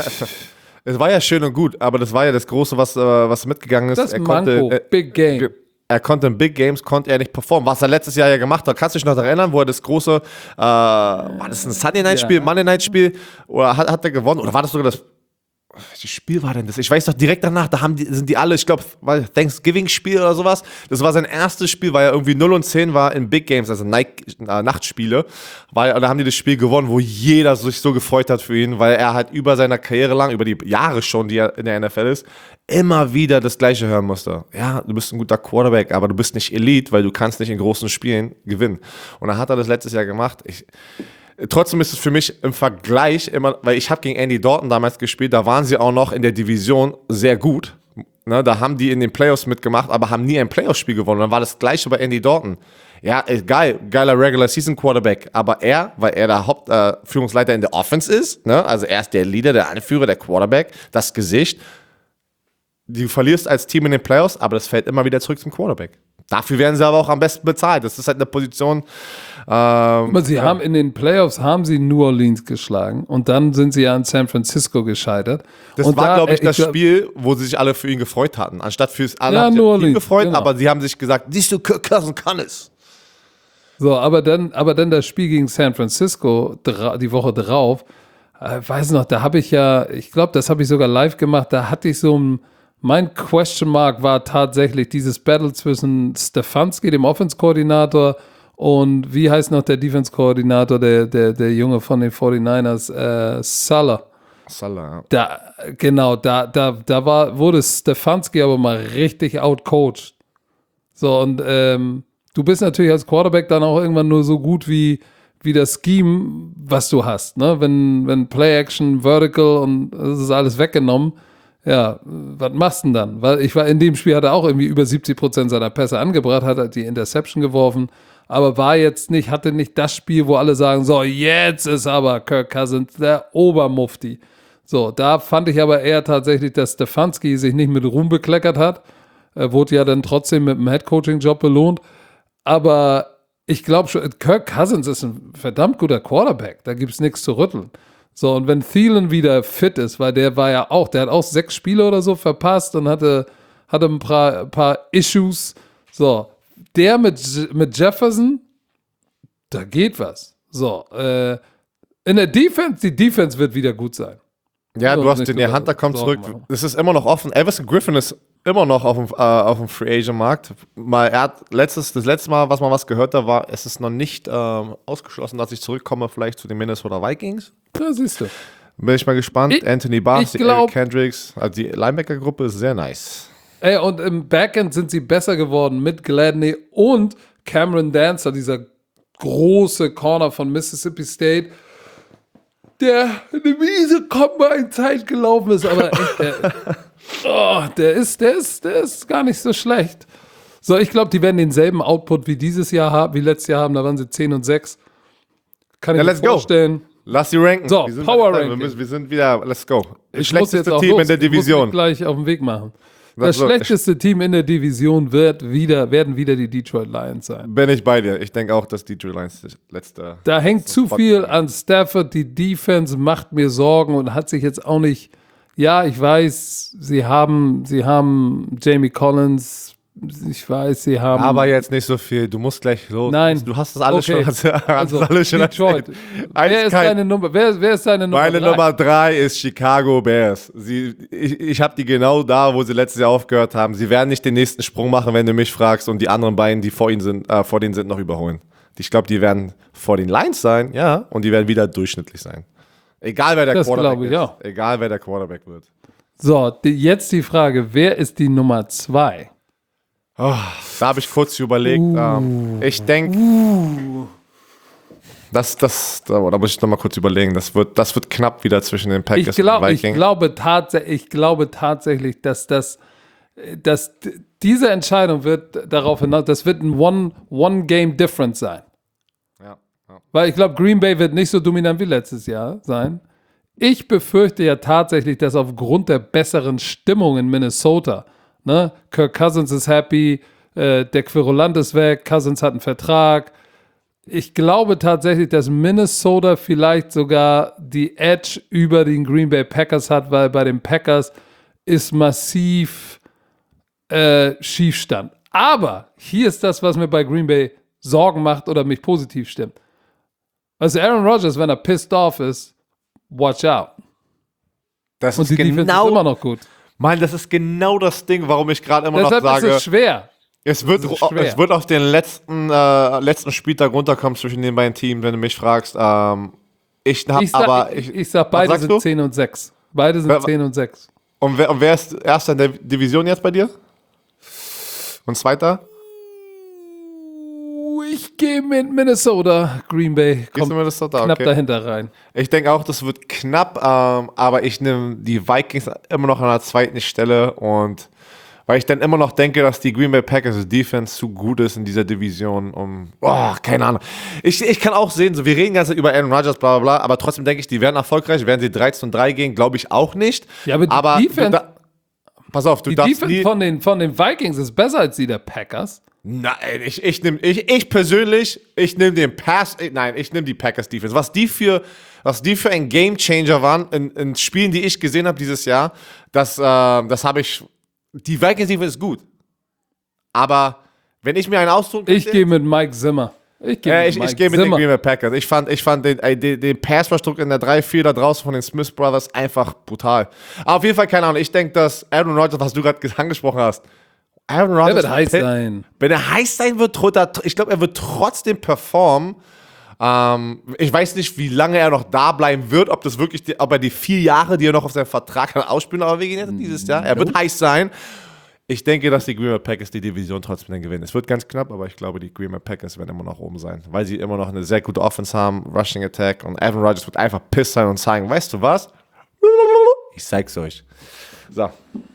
Es war ja schön und gut, aber das war ja das Große, was, was mitgegangen ist. Das er Manko, konnte, Big Game. Er konnte in Big Games, konnte er nicht performen. Was er letztes Jahr ja gemacht hat, kannst du dich noch daran erinnern, wo er das große, äh, war das ein Sunday Night Spiel, ja. Monday Night Spiel, oder hat, hat er gewonnen, oder war das sogar das, welches Spiel war denn das? Ich weiß doch, direkt danach, da haben die, sind die alle, ich glaube, Thanksgiving-Spiel oder sowas. Das war sein erstes Spiel, weil er irgendwie null und zehn war in Big Games, also Night, äh, Nachtspiele. Weil, da haben die das Spiel gewonnen, wo jeder sich so gefreut hat für ihn, weil er halt über seiner Karriere lang, über die Jahre schon, die er in der N F L ist, immer wieder das Gleiche hören musste. Ja, du bist ein guter Quarterback, aber du bist nicht Elite, weil du kannst nicht in großen Spielen gewinnen. Und dann hat er das letztes Jahr gemacht. Ich, trotzdem ist es für mich im Vergleich immer, weil ich habe gegen Andy Dalton damals gespielt, da waren sie auch noch in der Division sehr gut. Ne, da haben die in den Playoffs mitgemacht, aber haben nie ein Playoff-Spiel gewonnen. Dann war das Gleiche bei Andy Dalton. Ja, geil, geiler Regular-Season-Quarterback, aber er, weil er der Hauptführungsleiter äh, in der Offense ist, ne, also er ist der Leader, der Anführer, der Quarterback, das Gesicht. Du verlierst als Team in den Playoffs, aber das fällt immer wieder zurück zum Quarterback. Dafür werden sie aber auch am besten bezahlt. Das ist halt eine Position. Ähm, Aber sie ja. haben in den Playoffs haben sie New Orleans geschlagen und dann sind sie ja in San Francisco gescheitert. Das und war, da, glaube ich, äh, das glaub, Spiel, wo sie sich alle für ihn gefreut hatten. Anstatt fürs alle Ja, haben sich New auf ihn Orleans, gefreut, genau. aber sie haben sich gesagt, siehst du, Kirk Cousins kann es. So, aber dann, aber dann das Spiel gegen San Francisco dra- die Woche drauf, äh, weiß noch, da habe ich ja, ich glaube, das habe ich sogar live gemacht, da hatte ich so ein, mein Question Mark war tatsächlich dieses Battle zwischen Stefanski, dem Offense-Koordinator, und wie heißt noch der Defense-Koordinator, der, der, der Junge von den forty-niners, äh, Salah. Salah. Da, genau, da, da, da war, wurde Stefanski aber mal richtig outcoached. So, und ähm, du bist natürlich als Quarterback dann auch irgendwann nur so gut wie, wie das Scheme, was du hast. Ne? Wenn, wenn Play-Action, Vertical und das ist alles weggenommen, ja, was machst du denn dann? Weil ich war in dem Spiel, hat er auch irgendwie über siebzig Prozent seiner Pässe angebracht, hat er die Interception geworfen, aber war jetzt nicht, hatte nicht das Spiel, wo alle sagen, so, jetzt ist aber Kirk Cousins der Obermufti. So, da fand ich aber eher tatsächlich, dass Stefanski sich nicht mit Ruhm bekleckert hat. Er wurde ja dann trotzdem mit dem Head-Coaching-Job belohnt. Aber ich glaube schon, Kirk Cousins ist ein verdammt guter Quarterback. Da gibt es nichts zu rütteln. So, und wenn Thielen wieder fit ist, weil der war ja auch, der hat auch sechs Spiele oder so verpasst und hatte, hatte ein paar, ein paar Issues. So, der mit, mit Jefferson, da geht was. So, äh, in der Defense, die Defense wird wieder gut sein. Ja, So, du hast nicht den, drüber der Hunter kommt Sorgen zurück. machen. Das ist immer noch offen. Everson Griffin ist immer noch auf dem, äh, auf dem Free Agent Markt. Mal, er hat letztes, das letzte Mal, was man was gehört hat, war, es ist noch nicht ähm, ausgeschlossen, dass ich zurückkomme, vielleicht zu den Minnesota Vikings. Ja, siehst du. Bin ich mal gespannt. Ich- Anthony Barr, ich die glaub- Eric Kendricks, also die Linebacker-Gruppe ist sehr nice. Ey, und im Backend sind sie besser geworden mit Gladney und Cameron Dancer, dieser große Corner von Mississippi State, der eine miese Combine-Zeit gelaufen ist, aber echt, der, oh, der, ist, der, ist, der ist gar nicht so schlecht. So, ich glaube, die werden denselben Output wie dieses Jahr haben, wie letztes Jahr haben, da waren sie zehn und sechs. Kann ich Ja, mir let's go. vorstellen. Lass sie ranken. So, wir sind, Power wir, Ranking. müssen, wir sind wieder, let's go. Das Ich muss schlechteste jetzt auch Team los. in der Ich muss Division. mich gleich auf den Weg machen. Das Das so- schlechteste Team in der Division wird wieder, werden wieder die Detroit Lions sein. Bin ich bei dir. Ich denke auch, dass die Detroit Lions das letzte. Da hängt zu Spot- viel an Stafford. Die Defense macht mir Sorgen und hat sich jetzt auch nicht. Ja, ich weiß, sie haben, sie haben Jamie Collins. Ich weiß, sie haben. Aber jetzt nicht so viel. Du musst gleich los. Nein. Du hast das alles Okay. schon, hast also, das alles schon Detroit. erzählt. Wer ist Eiskalt. deine Nummer? Wer, wer ist deine Nummer? Meine drei? Nummer drei ist Chicago Bears. Sie, ich ich habe die genau da, wo sie letztes Jahr aufgehört haben. Sie werden nicht den nächsten Sprung machen, wenn du mich fragst, und die anderen beiden, die vor ihnen sind, äh, vor denen sind, noch überholen. Ich glaube, die werden vor den Lions sein, ja, und die werden wieder durchschnittlich sein. Egal wer der Das Quarterback glaube ich, ist. ja. Egal wer der Quarterback wird. So, die, jetzt die Frage: Wer ist die Nummer zwei? Oh, da habe ich kurz überlegt. Uh. Ähm, ich denke, das, das, da, da muss ich noch mal kurz überlegen. Das wird, das wird knapp wieder zwischen den Ich, Packers glaub, und ich, Vikings. glaube tats- ich glaube tatsächlich, dass das dass d- diese Entscheidung wird darauf hinaus, das wird ein One, One-Game-Difference sein. Ja, ja. Weil ich glaube, Green Bay wird nicht so dominant wie letztes Jahr sein. Ich befürchte ja tatsächlich, dass aufgrund der besseren Stimmung in Minnesota, ne, Kirk Cousins ist happy, äh, der Querulant ist weg, Cousins hat einen Vertrag. Ich glaube tatsächlich, dass Minnesota vielleicht sogar die Edge über den Green Bay Packers hat, weil bei den Packers ist massiv äh, Schiefstand. Aber hier ist das, was mir bei Green Bay Sorgen macht oder mich positiv stimmt. Also Aaron Rodgers, wenn er pissed off ist, watch out. Das Und ist die Defense ist genau, immer noch gut. Mann, das ist genau das Ding, warum ich gerade immer Deshalb noch sage, ist es schwer. es wird, es ist schwer. es wird auf den letzten, äh, letzten Spieltag runterkommen zwischen den beiden Teams, wenn du mich fragst. Ähm, ich hab Ich sag, aber. ich, ich sag beide sagst sind du? zehn und sechs. Beide sind Wer- zehn und sechs. Und wer, und wer ist erster in der Division jetzt bei dir? Und zweiter? Ich gehe mit Minnesota. Green Bay Gehst du kommt mit Minnesota? knapp Okay. dahinter rein. Ich denke auch, das wird knapp, ähm, aber ich nehme die Vikings immer noch an der zweiten Stelle, und weil ich dann immer noch denke, dass die Green Bay Packers Defense zu gut ist in dieser Division, um, oh, keine Ahnung. Ich, ich kann auch sehen, so, wir reden ganz über Aaron Rodgers, bla bla bla, aber trotzdem denke ich, die werden erfolgreich. Werden sie dreizehn und drei gehen, glaube ich auch nicht. Ja, aber die aber Defense- du da, pass auf, du Die darfst Defense nie, von den, von den Vikings ist besser als die der Packers. Nein, ich, ich nehme, ich, ich persönlich, ich nehme den Pass, nein, ich nehme die Packers Defense. Was die für, was die für ein Game Changer waren in, in Spielen, die ich gesehen habe dieses Jahr, das, äh, das habe ich, die Vikings Defense ist gut. Aber wenn ich mir einen aussuchen könnte. Ich gehe mit Mike Zimmer. Ich gehe äh, mit, ich, Mike ich geh mit Zimmer. den Green Bay Packers. Ich fand, ich fand den, den, den Pass-Rush-Druck in der drei vier da draußen von den Smith Brothers einfach brutal. Aber auf jeden Fall, keine Ahnung, ich denke, dass Aaron Rodgers, was du gerade angesprochen hast, Aaron Rodgers, Der wird heiß sein. Wenn er heiß sein wird, ich glaube, er wird trotzdem performen. Ähm, ich weiß nicht, wie lange er noch da bleiben wird, ob das wirklich, die, ob er die vier Jahre, die er noch auf seinem Vertrag hat, ausspielen, aber wir gehen jetzt dieses Jahr. Er wird heiß sein. Ich denke, dass die Green Bay Packers die Division trotzdem dann gewinnen. Es wird ganz knapp, aber ich glaube, die Green Bay Packers werden immer noch oben sein, weil sie immer noch eine sehr gute Offense haben, Rushing Attack, und Aaron Rodgers wird einfach piss sein und sagen, weißt du was? Ich zeig's euch. So.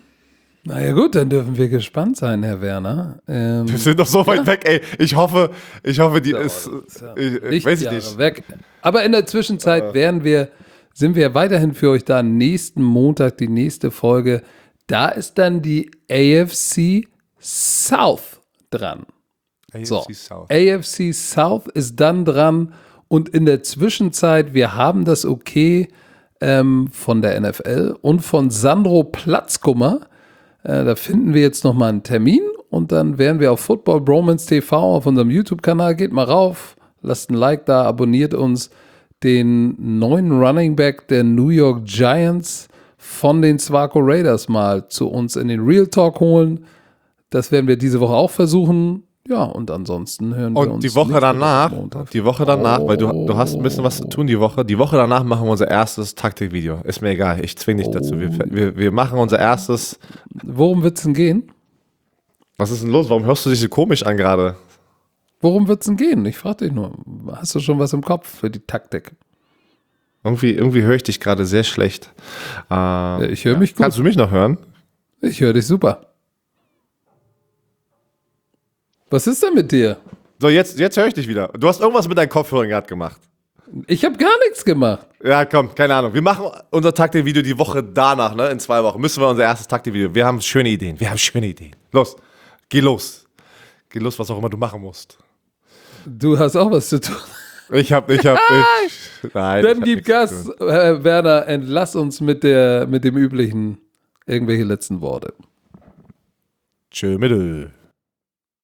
Naja gut, dann dürfen wir gespannt sein, Herr Werner. Ähm, Wir sind doch so weit ja. weg, ey. Ich hoffe, ich hoffe, die ist, ja ich, ich weiß nicht. Weg. Aber in der Zwischenzeit äh. werden wir, sind wir weiterhin für euch da. Nächsten Montag die nächste Folge. Da ist dann die A F C South dran. A F C so, South. A F C South ist dann dran. Und in der Zwischenzeit, wir haben das Okay ähm, von der N F L und von Sandro Platzkummer. Äh, da finden wir jetzt nochmal einen Termin und dann werden wir auf Football Bromance T V auf unserem YouTube-Kanal. Geht mal rauf, lasst ein Like da, abonniert uns, den neuen Running Back der New York Giants von den Zwaco Raiders mal zu uns in den Real Talk holen. Das werden wir diese Woche auch versuchen. Ja, und ansonsten hören wir und uns. Und die Woche danach, die Woche danach, oh. weil du, du hast ein bisschen was zu tun die Woche, die Woche danach machen wir unser erstes Taktikvideo. Ist mir egal, ich zwinge dich oh. dazu. Wir, wir, wir machen unser erstes. Worum wird es denn gehen? Was ist denn los? Warum hörst du dich so komisch an gerade? Worum wird es denn gehen? Ich frage dich nur. Hast du schon was im Kopf für die Taktik? Irgendwie, irgendwie höre ich dich gerade sehr schlecht. Äh, ja, ich höre ja. mich gut. Kannst du mich noch hören? Ich höre dich super. Was ist denn mit dir? So, jetzt, jetzt höre ich dich wieder. Du hast irgendwas mit deinen Kopfhörern gerade gemacht. Ich habe gar nichts gemacht. Ja, komm, keine Ahnung. Wir machen unser Taktikvideo die Woche danach, ne? In zwei Wochen müssen wir unser erstes Taktikvideo. Wir haben schöne Ideen. Wir haben schöne Ideen. Los, geh los. Geh los, was auch immer du machen musst. Du hast auch was zu tun. Ich hab, ich hab, ich, nein. Dann gib Gas, Herr Werner, entlass uns mit, der, mit dem üblichen irgendwelche letzten Worte. Tschö, Mittel.